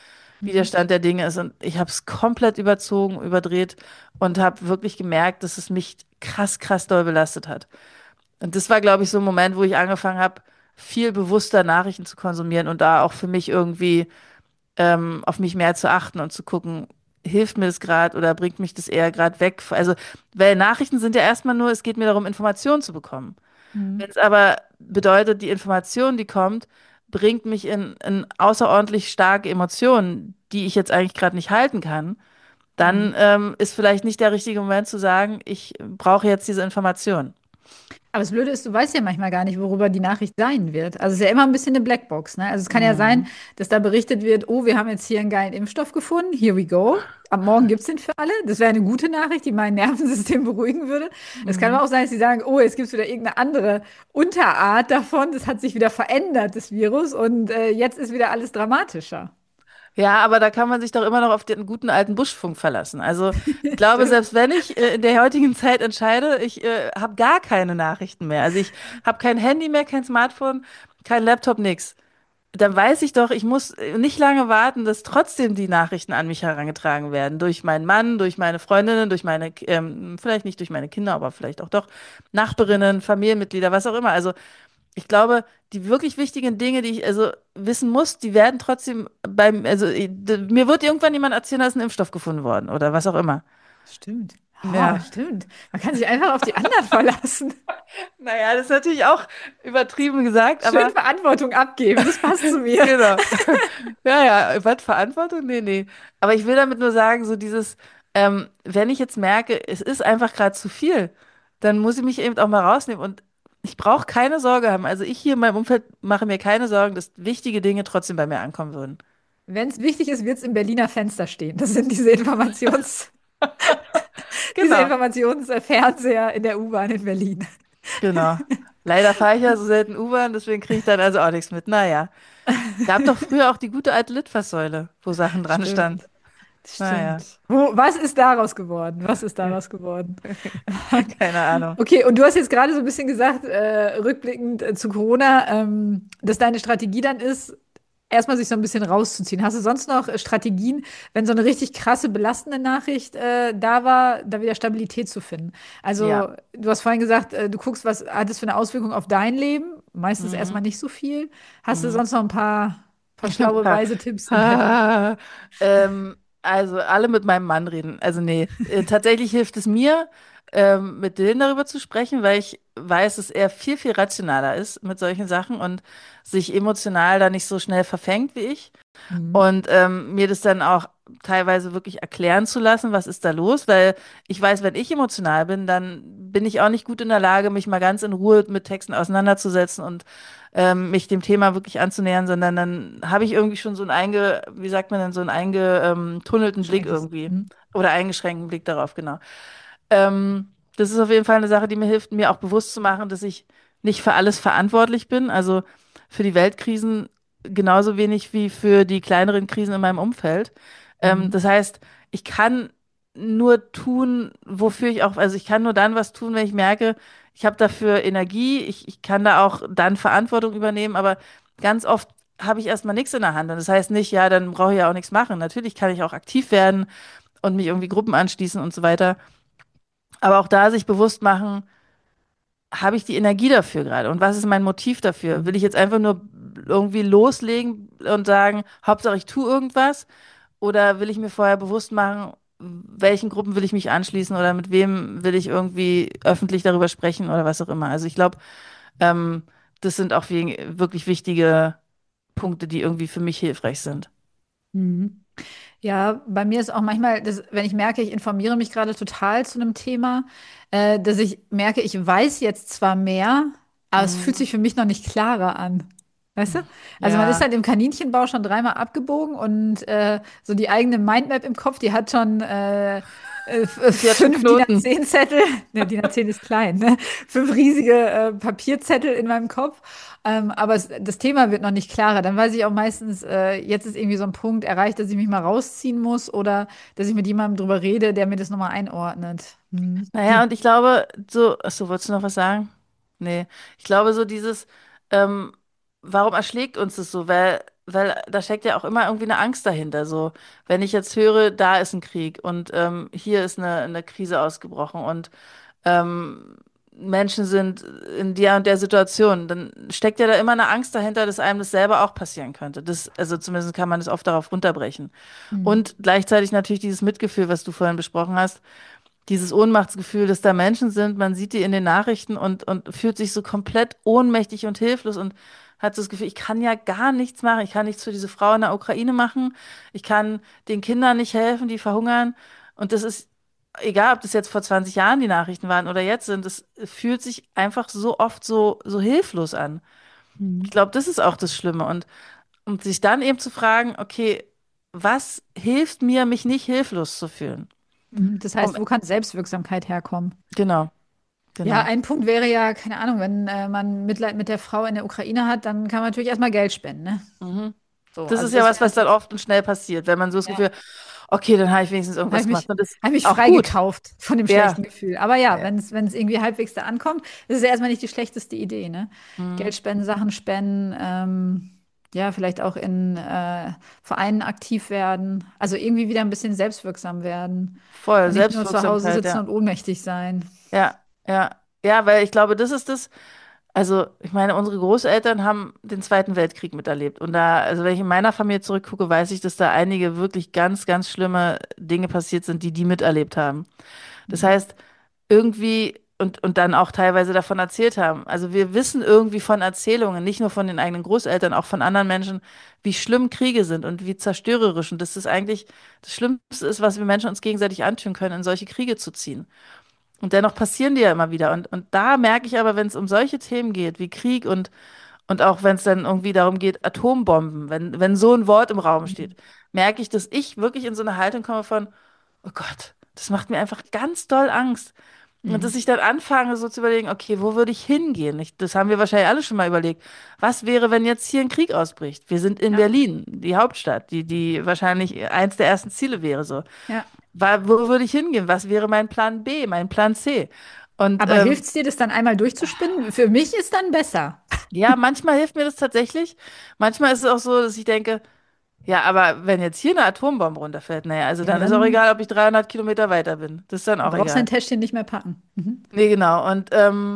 wie der Stand der Dinge ist. Und ich habe es komplett überzogen, überdreht und habe wirklich gemerkt, dass es mich krass, krass doll belastet hat. Und das war, glaube ich, so ein Moment, wo ich angefangen habe, viel bewusster Nachrichten zu konsumieren und da auch für mich irgendwie auf mich mehr zu achten und zu gucken, hilft mir das gerade oder bringt mich das eher gerade weg? Also, weil Nachrichten sind ja erstmal nur, es geht mir darum, Informationen zu bekommen. Mhm. Wenn es aber bedeutet, die Information, die kommt, bringt mich in außerordentlich starke Emotionen, die ich jetzt eigentlich gerade nicht halten kann, dann Mhm. ist vielleicht nicht der richtige Moment zu sagen, ich brauche jetzt diese Information. Aber das Blöde ist, du weißt ja manchmal gar nicht, worüber die Nachricht sein wird. Also es ist ja immer ein bisschen eine Blackbox, ne? Also es kann ja sein, Mhm. dass da berichtet wird, oh, wir haben jetzt hier einen geilen Impfstoff gefunden, here we go. Ab morgen gibt es den für alle. Das wäre eine gute Nachricht, die mein Nervensystem beruhigen würde. Es kann Mhm. aber auch sein, dass sie sagen, oh, jetzt gibt es wieder irgendeine andere Unterart davon. Das hat sich wieder verändert, das Virus, und jetzt ist wieder alles dramatischer. Ja, aber da kann man sich doch immer noch auf den guten alten Buschfunk verlassen. Also ich glaube, Stimmt. selbst wenn ich in der heutigen Zeit entscheide, ich habe gar keine Nachrichten mehr. Also ich habe kein Handy mehr, kein Smartphone, kein Laptop, nix. Dann weiß ich doch, ich muss nicht lange warten, dass trotzdem die Nachrichten an mich herangetragen werden. Durch meinen Mann, durch meine Freundinnen, durch meine, vielleicht nicht durch meine Kinder, aber vielleicht auch doch Nachbarinnen, Familienmitglieder, was auch immer. Also ich glaube, die wirklich wichtigen Dinge, die ich also wissen muss, die werden trotzdem mir wird irgendwann jemand erzählen, da ist ein Impfstoff gefunden worden oder was auch immer. Stimmt. Oh, Ja. stimmt. Man kann sich einfach auf die anderen verlassen. Naja, das ist natürlich auch übertrieben gesagt, Schön aber Verantwortung abgeben, das passt zu mir. genau. Ja, ja, was Verantwortung? Nee, nee. Aber ich will damit nur sagen, so dieses, wenn ich jetzt merke, es ist einfach gerade zu viel, dann muss ich mich eben auch mal rausnehmen und ich brauche keine Sorge haben. Also ich hier in meinem Umfeld mache mir keine Sorgen, dass wichtige Dinge trotzdem bei mir ankommen würden. Wenn es wichtig ist, wird es im Berliner Fenster stehen. Das sind diese Genau, Informationsfernseher in der U-Bahn in Berlin. genau. Leider fahre ich ja so selten U-Bahn, deswegen kriege ich dann also auch nichts mit. Naja, gab doch früher auch die gute alte Litfaßsäule, wo Sachen dran standen. Stimmt, Naja, stimmt. Was ist daraus geworden? Was ist daraus geworden? keine Ahnung. Okay, und du hast jetzt gerade so ein bisschen gesagt, rückblickend zu Corona, dass deine Strategie dann ist, erstmal sich so ein bisschen rauszuziehen. Hast du sonst noch Strategien, wenn so eine richtig krasse, belastende Nachricht da war, da wieder Stabilität zu finden? Ja. Also, du hast vorhin gesagt, du guckst, was hat es für eine Auswirkung auf dein Leben? Meistens erstmal Mhm. nicht so viel. Hast du Mhm. sonst noch paar schlaue, Ha. weise Tipps im Petto? Ha. Also alle mit meinem Mann reden. Also nee, tatsächlich hilft es mir, mit Dylan darüber zu sprechen, weil ich weiß, dass er viel, viel rationaler ist mit solchen Sachen und sich emotional da nicht so schnell verfängt wie ich. Mhm. Und mir das dann auch teilweise wirklich erklären zu lassen, was ist da los, weil ich weiß, wenn ich emotional bin, dann bin ich auch nicht gut in der Lage, mich mal ganz in Ruhe mit Texten auseinanderzusetzen und mich dem Thema wirklich anzunähern, sondern dann habe ich irgendwie schon so einen wie sagt man denn, so einen eingetunnelten Blick Schränkes. irgendwie Mhm. oder eingeschränkten Blick darauf, genau. Das ist auf jeden Fall eine Sache, die mir hilft, mir auch bewusst zu machen, dass ich nicht für alles verantwortlich bin. Also für die Weltkrisen genauso wenig wie für die kleineren Krisen in meinem Umfeld. Mhm. Das heißt, ich kann nur tun, wofür ich auch, also ich kann nur dann was tun, wenn ich merke, ich habe dafür Energie, ich kann da auch dann Verantwortung übernehmen, aber ganz oft habe ich erstmal nichts in der Hand. Und das heißt nicht, ja, dann brauche ich ja auch nichts machen. Natürlich kann ich auch aktiv werden und mich irgendwie Gruppen anschließen und so weiter. Aber auch da sich bewusst machen, habe ich die Energie dafür gerade? Und was ist mein Motiv dafür? Will Mhm. ich jetzt einfach nur irgendwie loslegen und sagen, Hauptsache ich tue irgendwas? Oder will ich mir vorher bewusst machen, welchen Gruppen will ich mich anschließen oder mit wem will ich irgendwie öffentlich darüber sprechen oder was auch immer? Also ich glaube, ähm, das sind auch wirklich wichtige Punkte, die irgendwie für mich hilfreich sind. Mhm. Ja, bei mir ist auch manchmal, wenn ich merke, ich informiere mich gerade total zu einem Thema, dass ich merke, ich weiß jetzt zwar mehr, aber es fühlt Mhm. sich für mich noch nicht klarer an. Weißt du? Also man ist Ja, halt im Kaninchenbau schon dreimal abgebogen und so die eigene Mindmap im Kopf, die hat schon die hat schon fünf DIN Knoten. A10-Zettel, ne, DIN A10 ist klein, ne? Fünf riesige Papierzettel in meinem Kopf. Aber das Thema wird noch nicht klarer. Dann weiß ich auch meistens, jetzt ist irgendwie so ein Punkt erreicht, dass ich mich mal rausziehen muss oder dass ich mit jemandem drüber rede, der mir das nochmal einordnet. Mhm. Naja, und ich glaube, so, achso, wolltest du noch was sagen? Nee, ich glaube, so dieses, ähm, warum erschlägt uns das so? Weil weil da steckt ja auch immer irgendwie eine Angst dahinter. So, wenn ich jetzt höre, da ist ein Krieg und hier ist eine Krise ausgebrochen und ähm, Menschen sind in der und der Situation, dann steckt ja da immer eine Angst dahinter, dass einem das selber auch passieren könnte. Das, also zumindest kann man das oft darauf runterbrechen. Mhm. Und gleichzeitig natürlich dieses Mitgefühl, was du vorhin besprochen hast, dieses Ohnmachtsgefühl, dass da Menschen sind, man sieht die in den Nachrichten und fühlt sich so komplett ohnmächtig und hilflos und hat so das Gefühl, ich kann ja gar nichts machen. Ich kann nichts für diese Frau in der Ukraine machen. Ich kann den Kindern nicht helfen, die verhungern. Und das ist, egal ob das jetzt vor 20 Jahren die Nachrichten waren oder jetzt sind, es fühlt sich einfach so oft so hilflos an. Ich Mhm. glaube, das ist auch das Schlimme. Und sich dann eben zu fragen, okay, was hilft mir, mich nicht hilflos zu fühlen? Mhm. Das Um, heißt, wo kann Selbstwirksamkeit herkommen? genau, Ja, genau. ein Punkt wäre ja, keine Ahnung, wenn man Mitleid mit der Frau in der Ukraine hat, dann kann man natürlich erstmal Geld spenden, ne? Mhm. So, Das also ist ja das was, wäre was dann natürlich, oft und schnell passiert, wenn man so das ja, Gefühl, okay, dann habe ich wenigstens habe irgendwas ich gemacht. mich, Und das ist habe mich auch gut. freigekauft von dem Ja. schlechten Gefühl. Aber ja, Ja. wenn es irgendwie halbwegs da ankommt, ist es ja erstmal nicht die schlechteste Idee, ne? Mhm. Geld spenden, Sachen spenden, ja, vielleicht auch in Vereinen aktiv werden. Also irgendwie wieder ein bisschen selbstwirksam werden Voll, und nicht nur zu Hause Selbstwirksamkeit, sitzen ja. und ohnmächtig sein. Ja, ja. Ja, weil ich glaube, das ist das, also ich meine, unsere Großeltern haben den Zweiten Weltkrieg miterlebt. Und da, also wenn ich in meiner Familie zurückgucke, weiß ich, dass da einige wirklich ganz, ganz schlimme Dinge passiert sind, die die miterlebt haben. Das Mhm. heißt, irgendwie und dann auch teilweise davon erzählt haben. Also wir wissen irgendwie von Erzählungen, nicht nur von den eigenen Großeltern, auch von anderen Menschen, wie schlimm Kriege sind und wie zerstörerisch und dass das eigentlich das Schlimmste ist, was wir Menschen uns gegenseitig antun können, in solche Kriege zu ziehen. Und dennoch passieren die ja immer wieder. Und da merke ich aber, wenn es um solche Themen geht, wie Krieg und auch wenn es dann irgendwie darum geht, Atombomben, wenn so ein Wort im Raum steht, merke ich, dass ich wirklich in so eine Haltung komme von, oh Gott, das macht mir einfach ganz doll Angst. Und dass Mhm. ich dann anfange, so zu überlegen, okay, wo würde ich hingehen? Das haben wir wahrscheinlich alle schon mal überlegt. Was wäre, wenn jetzt hier ein Krieg ausbricht? Wir sind in Ja, Berlin, die Hauptstadt, die wahrscheinlich eins der ersten Ziele wäre so. ja. Wo würde ich hingehen? Was wäre mein Plan B, mein Plan C? Und Aber hilft es dir, das dann einmal durchzuspinnen? Für mich ist dann besser. ja, manchmal hilft mir das tatsächlich. Manchmal ist es auch so, dass ich denke, ja, aber wenn jetzt hier eine Atombombe runterfällt, naja, also Ja, dann ist auch dann egal, ob ich 300 Kilometer weiter bin. Das ist dann auch brauchst du dein egal. Täschchen nicht mehr packen. Mhm. Nee, genau. Und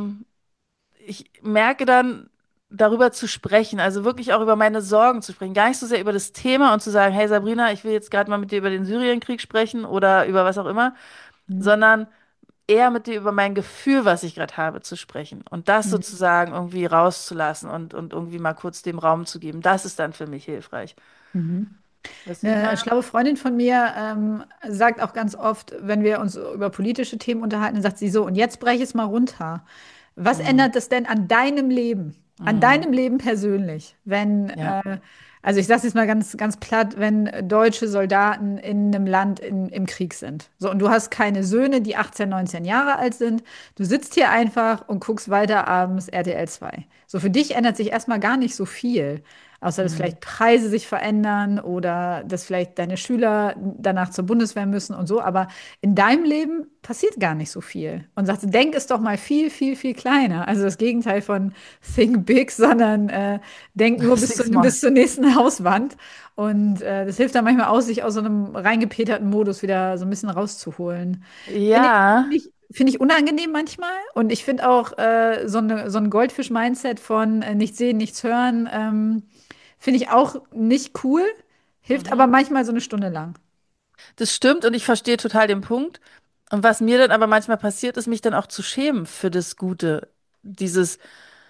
ich merke dann, darüber zu sprechen, also wirklich auch über meine Sorgen zu sprechen, gar nicht so sehr über das Thema und zu sagen, hey Sabrina, ich will jetzt gerade mal mit dir über den Syrienkrieg sprechen oder über was auch immer, Mhm. sondern eher mit dir über mein Gefühl, was ich gerade habe, zu sprechen und das Mhm. sozusagen irgendwie rauszulassen und irgendwie mal kurz dem Raum zu geben. Das ist dann für mich hilfreich. Mhm. Weißt du, wie ich Eine meine? schlaue Freundin von mir sagt auch ganz oft, wenn wir uns über politische Themen unterhalten, dann sagt sie so, und jetzt breche ich es mal runter. Was Mhm. ändert es denn an deinem Leben? An Mhm. deinem Leben persönlich, wenn, Ja. also ich sage es jetzt mal ganz, ganz platt, wenn deutsche Soldaten in einem Land im Krieg sind. So, und du hast keine Söhne, die 18, 19 Jahre alt sind. Du sitzt hier einfach und guckst weiter abends RTL 2. So, für dich ändert sich erstmal gar nicht so viel. Außer dass Mhm. vielleicht Preise sich verändern oder dass vielleicht deine Schüler danach zur Bundeswehr müssen und so. Aber in deinem Leben passiert gar nicht so viel. Und sagt, denk es doch mal viel, viel, viel kleiner. Also das Gegenteil von Think Big, sondern denk nur Six Mal. bis zur nächsten Hauswand. Und das hilft dann manchmal aus, sich aus so einem reingepeterten Modus wieder so ein bisschen rauszuholen. Finde ich, Ja, finde ich unangenehm manchmal. Und ich finde auch so ein Goldfisch-Mindset von nichts sehen, nichts hören. Finde ich auch nicht cool, hilft aber mhm. manchmal so eine Stunde lang. Das stimmt und ich verstehe total den Punkt. Und was mir dann aber manchmal passiert, ist, mich dann auch zu schämen für das Gute. Dieses,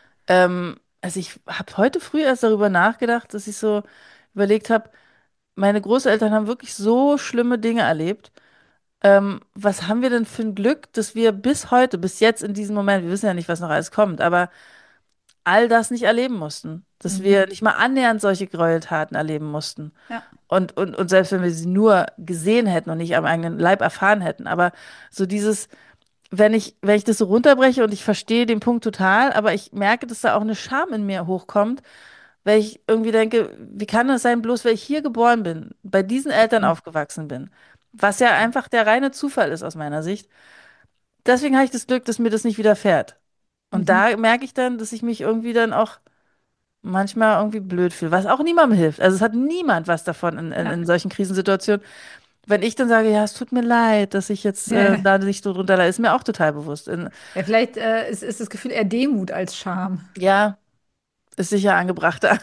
also ich habe heute früh erst darüber nachgedacht, dass ich so überlegt habe, meine Großeltern haben wirklich so schlimme Dinge erlebt. Was haben wir denn für ein Glück, dass wir bis heute, bis jetzt in diesem Moment, wir wissen ja nicht, was noch alles kommt, aber all das nicht erleben mussten. Dass Mhm. wir nicht mal annähernd solche Gräueltaten erleben mussten. Ja. Und selbst wenn wir sie nur gesehen hätten und nicht am eigenen Leib erfahren hätten. Aber so dieses, wenn ich das so runterbreche und ich verstehe den Punkt total, aber ich merke, dass da auch eine Scham in mir hochkommt, weil ich irgendwie denke, wie kann das sein, bloß weil ich hier geboren bin, bei diesen Eltern Mhm. aufgewachsen bin, was ja einfach der reine Zufall ist aus meiner Sicht. Deswegen habe ich das Glück, dass mir das nicht widerfährt. Und Mhm. da merke ich dann, dass ich mich irgendwie dann auch manchmal irgendwie blöd fühle, was auch niemandem hilft. Also es hat niemand was davon in Ja. solchen Krisensituationen. Wenn ich dann sage, ja, es tut mir leid, dass ich jetzt da nicht so drunter leide, ist mir auch total bewusst. Ja, vielleicht ist das Gefühl eher Demut als Scham. Ja, ist sicher angebrachter.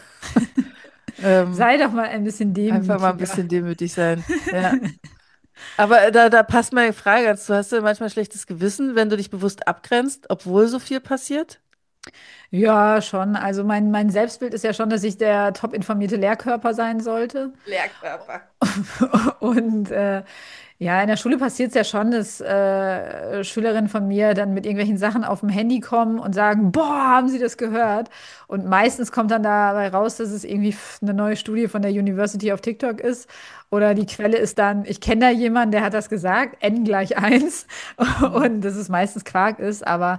Ähm, Sei doch mal ein bisschen einfach mal ein demütiger. bisschen demütig sein. Ja. Aber da passt meine Frage dazu. Hast du manchmal schlechtes Gewissen, wenn du dich bewusst abgrenzt, obwohl so viel passiert? Ja, schon. Also mein Selbstbild ist ja schon, dass ich der top informierte Lehrkörper sein sollte. Lehrkörper. Und ja, in der Schule passiert es ja schon, dass Schülerinnen von mir dann mit irgendwelchen Sachen auf dem Handy kommen und sagen, boah, haben Sie das gehört? Und meistens kommt dann dabei raus, dass es irgendwie eine neue Studie von der University of TikTok ist. Oder die Quelle ist dann, ich kenne da jemanden, der hat das gesagt, N = 1. Mhm. Und dass es meistens Quark ist. Aber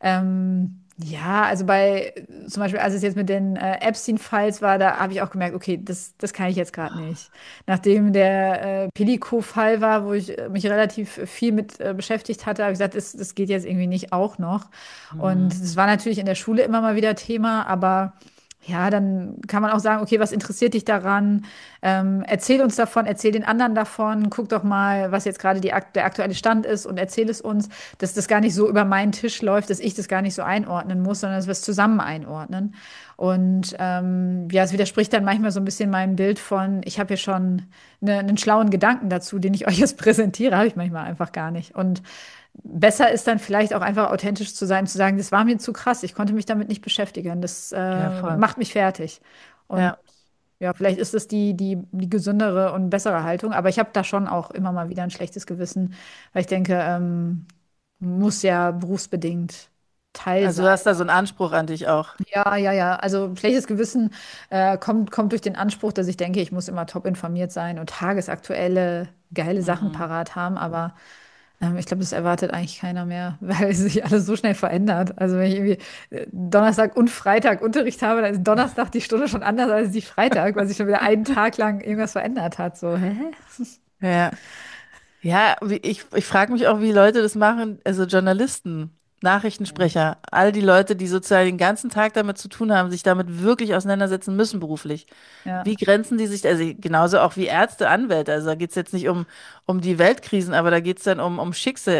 ja, also zum Beispiel, als es jetzt mit den Epstein-Files war, da habe ich auch gemerkt, okay, das kann ich jetzt gerade nicht. Nachdem der Pilico-Fall war, wo ich mich relativ viel mit beschäftigt hatte, habe ich gesagt, das geht jetzt irgendwie nicht auch noch. Und Mhm. es war natürlich in der Schule immer mal wieder Thema, aber ja, dann kann man auch sagen, okay, was interessiert dich daran? Erzähl uns davon, erzähl den anderen davon, guck doch mal, was jetzt gerade der aktuelle Stand ist und erzähl es uns, dass das gar nicht so über meinen Tisch läuft, dass ich das gar nicht so einordnen muss, sondern dass wir es zusammen einordnen. Und ja, es widerspricht dann manchmal so ein bisschen meinem Bild von, ich habe hier schon einen schlauen Gedanken dazu, den ich euch jetzt präsentiere, habe ich manchmal einfach gar nicht. Und besser ist dann vielleicht auch einfach authentisch zu sein, zu sagen, das war mir zu krass, ich konnte mich damit nicht beschäftigen, das Ja, voll. macht mich fertig. Und Ja. ja, vielleicht ist es die gesündere und bessere Haltung, aber ich habe da schon auch immer mal wieder ein schlechtes Gewissen, weil ich denke, muss ja berufsbedingt Teil Also sein. du hast da so einen Anspruch an dich auch. Ja, ja, ja. Also schlechtes Gewissen kommt durch den Anspruch, dass ich denke, ich muss immer top informiert sein und tagesaktuelle, geile Sachen Mhm. parat haben. Aber ich glaube, das erwartet eigentlich keiner mehr, weil sich alles so schnell verändert. Also wenn ich irgendwie Donnerstag und Freitag Unterricht habe, dann ist Donnerstag die Stunde schon anders als die Freitag, weil sich schon wieder einen Tag lang irgendwas verändert hat. So, hä? Ja. Ja, ich frage mich auch, wie Leute das machen, also Journalisten, Nachrichtensprecher, all die Leute, die sozusagen den ganzen Tag damit zu tun haben, sich damit wirklich auseinandersetzen müssen beruflich. Ja. Wie grenzen die sich, also genauso auch wie Ärzte, Anwälte, also da geht es jetzt nicht um die Weltkrisen, aber da geht es dann um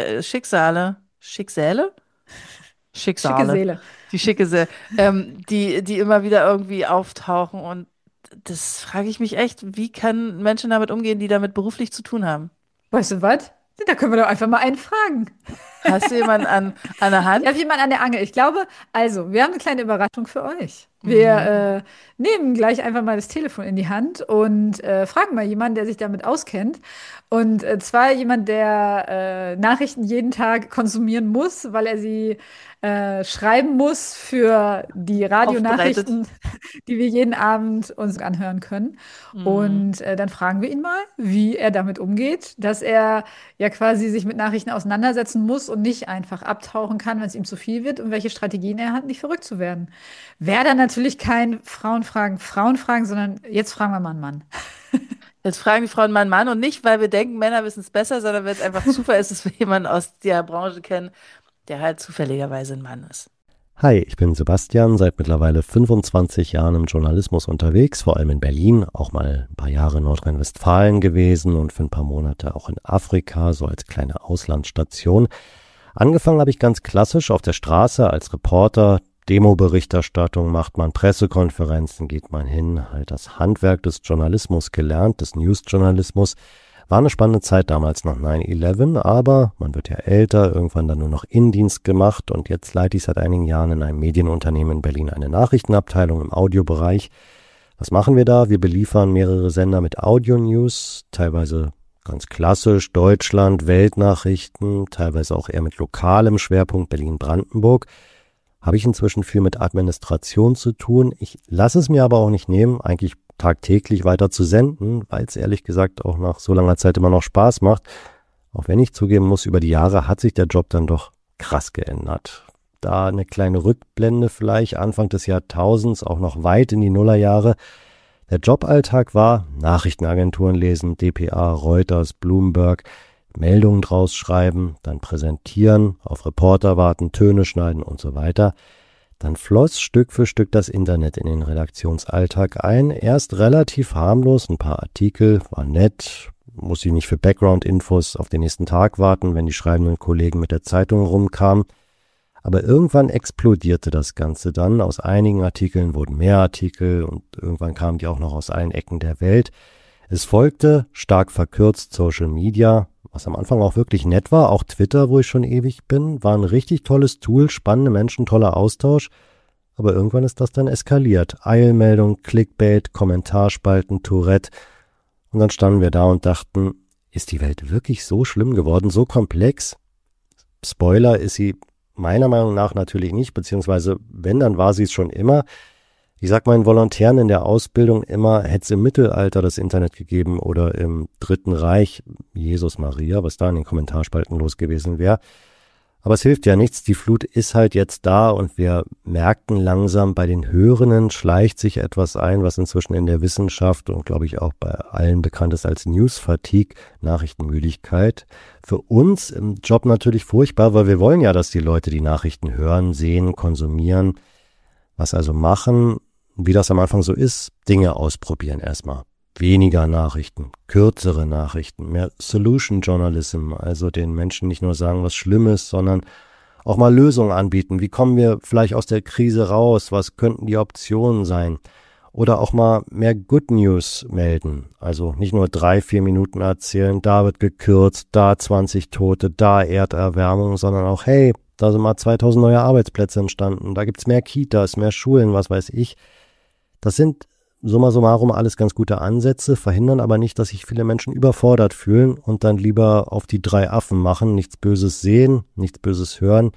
Schicksale? Schicke Schicksale, Seele. die Schicksale, die immer wieder irgendwie auftauchen und das frage ich mich echt, wie können Menschen damit umgehen, die damit beruflich zu tun haben? Weißt du was? Da können wir doch einfach mal einen fragen. Hast du jemanden an der Ich habe Hand? jemanden an der Angel. Ich glaube, also, wir haben eine kleine Überraschung für euch. Wir Mhm. nehmen gleich einfach mal das Telefon in die Hand und fragen mal jemanden, der sich damit auskennt. Und zwar jemand, der Nachrichten jeden Tag konsumieren muss, weil er sie schreiben muss für die Aufbereitet. Radionachrichten, die wir jeden Abend uns anhören können. Mhm. Und dann fragen wir ihn mal, wie er damit umgeht, dass er ja quasi sich mit Nachrichten auseinandersetzen muss und nicht einfach abtauchen kann, wenn es ihm zu viel wird und welche Strategien er hat, nicht verrückt zu werden. Wäre dann natürlich kein Frauenfragen, sondern jetzt fragen wir mal einen Mann. Jetzt fragen die Frauen meinen Mann und nicht, weil wir denken, Männer wissen es besser, sondern weil es einfach Zufall ist, dass wir jemanden aus der Branche kennen, der halt zufälligerweise ein Mann ist. Hi, ich bin Sebastian, seit mittlerweile 25 Jahren im Journalismus unterwegs, vor allem in Berlin, auch mal ein paar Jahre in Nordrhein-Westfalen gewesen und für ein paar Monate auch in Afrika, so als kleine Auslandsstation. Angefangen habe ich ganz klassisch auf der Straße als Reporter, Demoberichterstattung macht man, Pressekonferenzen geht man hin, halt das Handwerk des Journalismus gelernt, des Newsjournalismus. War eine spannende Zeit damals nach 9/11, aber man wird ja älter, irgendwann dann nur noch Innendienst gemacht und jetzt leite ich seit einigen Jahren in einem Medienunternehmen in Berlin eine Nachrichtenabteilung im Audiobereich. Was machen wir da? Wir beliefern mehrere Sender mit Audio-News, teilweise ganz klassisch Deutschland, Weltnachrichten, teilweise auch eher mit lokalem Schwerpunkt Berlin-Brandenburg. Habe ich inzwischen viel mit Administration zu tun. Ich lasse es mir aber auch nicht nehmen, eigentlich tagtäglich weiter zu senden, weil es ehrlich gesagt auch nach so langer Zeit immer noch Spaß macht. Auch wenn ich zugeben muss, über die Jahre hat sich der Job dann doch krass geändert. Da eine kleine Rückblende vielleicht, Anfang des Jahrtausends, auch noch weit in die Nullerjahre. Der Joballtag war Nachrichtenagenturen lesen, dpa, Reuters, Bloomberg, Meldungen draus schreiben, dann präsentieren, auf Reporter warten, Töne schneiden und so weiter. Dann floss Stück für Stück das Internet in den Redaktionsalltag ein. Erst relativ harmlos, ein paar Artikel, war nett, muss ich nicht für Background-Infos auf den nächsten Tag warten, wenn die schreibenden Kollegen mit der Zeitung rumkamen. Aber irgendwann explodierte das Ganze dann. Aus einigen Artikeln wurden mehr Artikel und irgendwann kamen die auch noch aus allen Ecken der Welt. Es folgte, stark verkürzt, Social Media, was am Anfang auch wirklich nett war. Auch Twitter, wo ich schon ewig bin, war ein richtig tolles Tool, spannende Menschen, toller Austausch. Aber irgendwann ist das dann eskaliert. Eilmeldung, Clickbait, Kommentarspalten, Tourette. Und dann standen wir da und dachten, ist die Welt wirklich so schlimm geworden, so komplex? Spoiler, ist sie meiner Meinung nach natürlich nicht, beziehungsweise wenn, dann war sie es schon immer. Ich sag meinen Volontären in der Ausbildung immer, hätte es im Mittelalter das Internet gegeben oder im Dritten Reich, Jesus Maria, was da in den Kommentarspalten los gewesen wäre. Aber es hilft ja nichts, die Flut ist halt jetzt da und wir merken langsam, bei den Hörenden schleicht sich etwas ein, was inzwischen in der Wissenschaft und glaube ich auch bei allen bekannt ist als News-Fatigue, Nachrichtenmüdigkeit. Für uns im Job natürlich furchtbar, weil wir wollen ja, dass die Leute die Nachrichten hören, sehen, konsumieren. Was also machen, wie das am Anfang so ist, Dinge ausprobieren erstmal. Weniger Nachrichten, kürzere Nachrichten, mehr Solution Journalism, also den Menschen nicht nur sagen, was schlimm ist, sondern auch mal Lösungen anbieten. Wie kommen wir vielleicht aus der Krise raus? Was könnten die Optionen sein? Oder auch mal mehr Good News melden. Also nicht nur 3-4 Minuten erzählen, da wird gekürzt, da 20 Tote, da Erderwärmung, sondern auch, hey, da sind mal 2000 neue Arbeitsplätze entstanden, da gibt's mehr Kitas, mehr Schulen, was weiß ich. Das sind summa summarum alles ganz gute Ansätze, verhindern aber nicht, dass sich viele Menschen überfordert fühlen und dann lieber auf die 3 Affen machen, nichts Böses sehen, nichts Böses hören,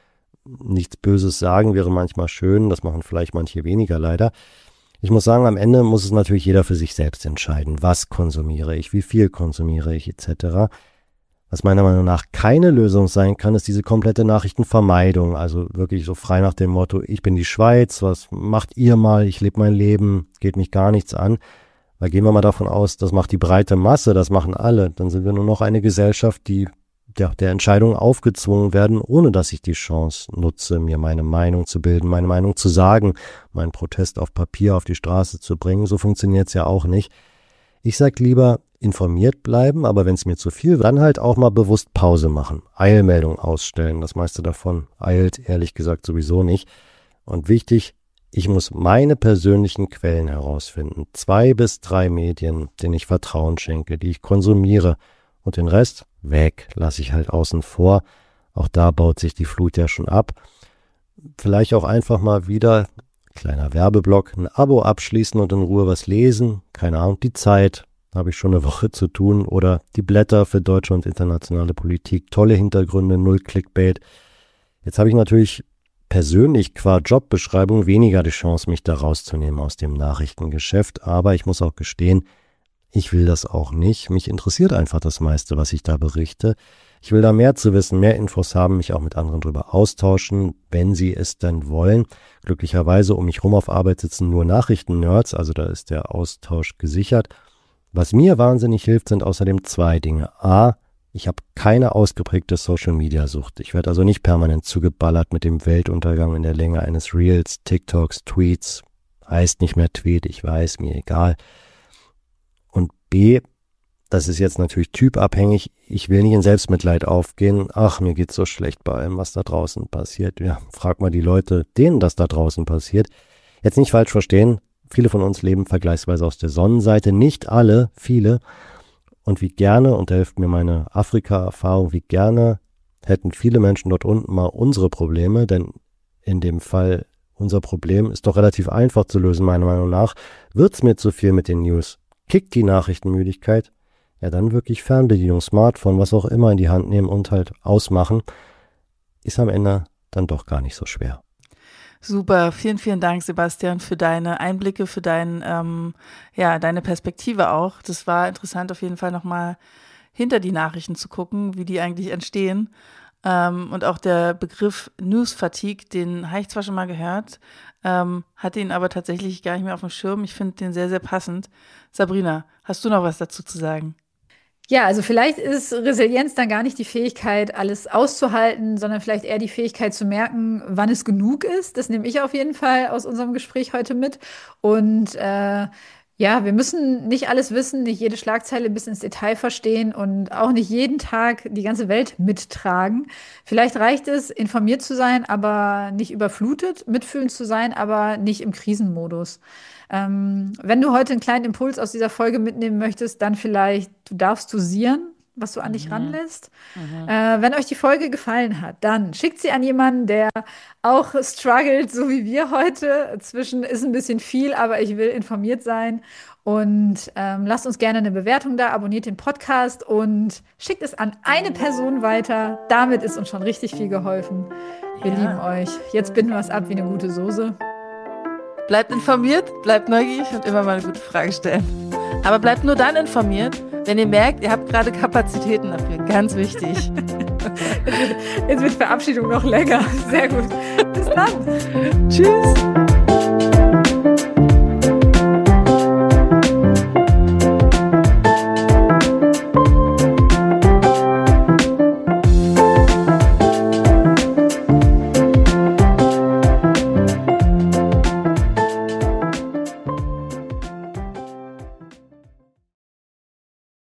nichts Böses sagen wäre manchmal schön, das machen vielleicht manche weniger leider. Ich muss sagen, am Ende muss es natürlich jeder für sich selbst entscheiden, was konsumiere ich, wie viel konsumiere ich etc. Was meiner Meinung nach keine Lösung sein kann, ist diese komplette Nachrichtenvermeidung. Also wirklich so frei nach dem Motto, ich bin die Schweiz, was macht ihr mal, ich lebe mein Leben, geht mich gar nichts an. Weil gehen wir mal davon aus, das macht die breite Masse, das machen alle. Dann sind wir nur noch eine Gesellschaft, die der Entscheidungen aufgezwungen werden, ohne dass ich die Chance nutze, mir meine Meinung zu bilden, meine Meinung zu sagen, meinen Protest auf Papier auf die Straße zu bringen. So funktioniert es ja auch nicht. Ich sag lieber, informiert bleiben, aber wenn es mir zu viel wird, dann halt auch mal bewusst Pause machen. Eilmeldung ausstellen, das meiste davon eilt ehrlich gesagt sowieso nicht. Und wichtig, ich muss meine persönlichen Quellen herausfinden. 2 bis 3 Medien, denen ich Vertrauen schenke, die ich konsumiere. Und den Rest, weg, lasse ich halt außen vor. Auch da baut sich die Flut ja schon ab. Vielleicht auch einfach mal wieder, kleiner Werbeblock, ein Abo abschließen und in Ruhe was lesen. Keine Ahnung, die Zeit. Habe ich schon eine Woche zu tun, oder die Blätter für deutsche und internationale Politik, tolle Hintergründe, null Clickbait. Jetzt habe ich natürlich persönlich qua Jobbeschreibung weniger die Chance, mich da rauszunehmen aus dem Nachrichtengeschäft, aber ich muss auch gestehen, ich will das auch nicht. Mich interessiert einfach das meiste, was ich da berichte. Ich will da mehr zu wissen, mehr Infos haben, mich auch mit anderen drüber austauschen, wenn sie es denn wollen. Glücklicherweise um mich rum auf Arbeit sitzen nur Nachrichten-Nerds, also da ist der Austausch gesichert. Was mir wahnsinnig hilft, sind außerdem 2 Dinge. A, ich habe keine ausgeprägte Social-Media-Sucht. Ich werde also nicht permanent zugeballert mit dem Weltuntergang in der Länge eines Reels, TikToks, Tweets. Heißt nicht mehr Tweet, ich weiß, mir egal. Und B, das ist jetzt natürlich typabhängig, ich will nicht in Selbstmitleid aufgehen. Ach, mir geht's so schlecht bei allem, was da draußen passiert. Ja, frag mal die Leute, denen das da draußen passiert. Jetzt nicht falsch verstehen. Viele von uns leben vergleichsweise aus der Sonnenseite, nicht alle, viele. Und wie gerne, und da hilft mir meine Afrika-Erfahrung, wie gerne hätten viele Menschen dort unten mal unsere Probleme, denn in dem Fall unser Problem ist doch relativ einfach zu lösen, meiner Meinung nach. Wird's mir zu viel mit den News? Kickt die Nachrichtenmüdigkeit? Ja, dann wirklich Fernbedienung, Smartphone, was auch immer in die Hand nehmen und halt ausmachen. Ist am Ende dann doch gar nicht so schwer. Super, vielen, vielen Dank, Sebastian, für deine Einblicke, für deine Perspektive auch. Das war interessant, auf jeden Fall nochmal hinter die Nachrichten zu gucken, wie die eigentlich entstehen. Und auch der Begriff News Fatigue, den habe ich zwar schon mal gehört, hatte ihn aber tatsächlich gar nicht mehr auf dem Schirm. Ich finde den sehr, sehr passend. Sabrina, hast du noch was dazu zu sagen? Ja, also vielleicht ist Resilienz dann gar nicht die Fähigkeit, alles auszuhalten, sondern vielleicht eher die Fähigkeit zu merken, wann es genug ist. Das nehme ich auf jeden Fall aus unserem Gespräch heute mit. Und ja, wir müssen nicht alles wissen, nicht jede Schlagzeile bis ins Detail verstehen und auch nicht jeden Tag die ganze Welt mittragen. Vielleicht reicht es, informiert zu sein, aber nicht überflutet, mitfühlend zu sein, aber nicht im Krisenmodus. Wenn du heute einen kleinen Impuls aus dieser Folge mitnehmen möchtest, dann vielleicht, du darfst dosieren, was du an dich Mhm. ranlässt. Mhm. Wenn euch die Folge gefallen hat, dann schickt sie an jemanden, der auch struggelt, so wie wir heute. Zwischen ist ein bisschen viel, aber ich will informiert sein. Und lasst uns gerne eine Bewertung da, abonniert den Podcast und schickt es an eine Person weiter. Damit ist uns schon richtig viel geholfen. Wir lieben Ja. euch. Jetzt binden wir es ab wie eine gute Soße. Bleibt informiert, bleibt neugierig und immer mal eine gute Frage stellen. Aber bleibt nur dann informiert, wenn ihr merkt, ihr habt gerade Kapazitäten dafür. Ganz wichtig. Jetzt wird Verabschiedung noch länger. Sehr gut. Bis dann. Tschüss.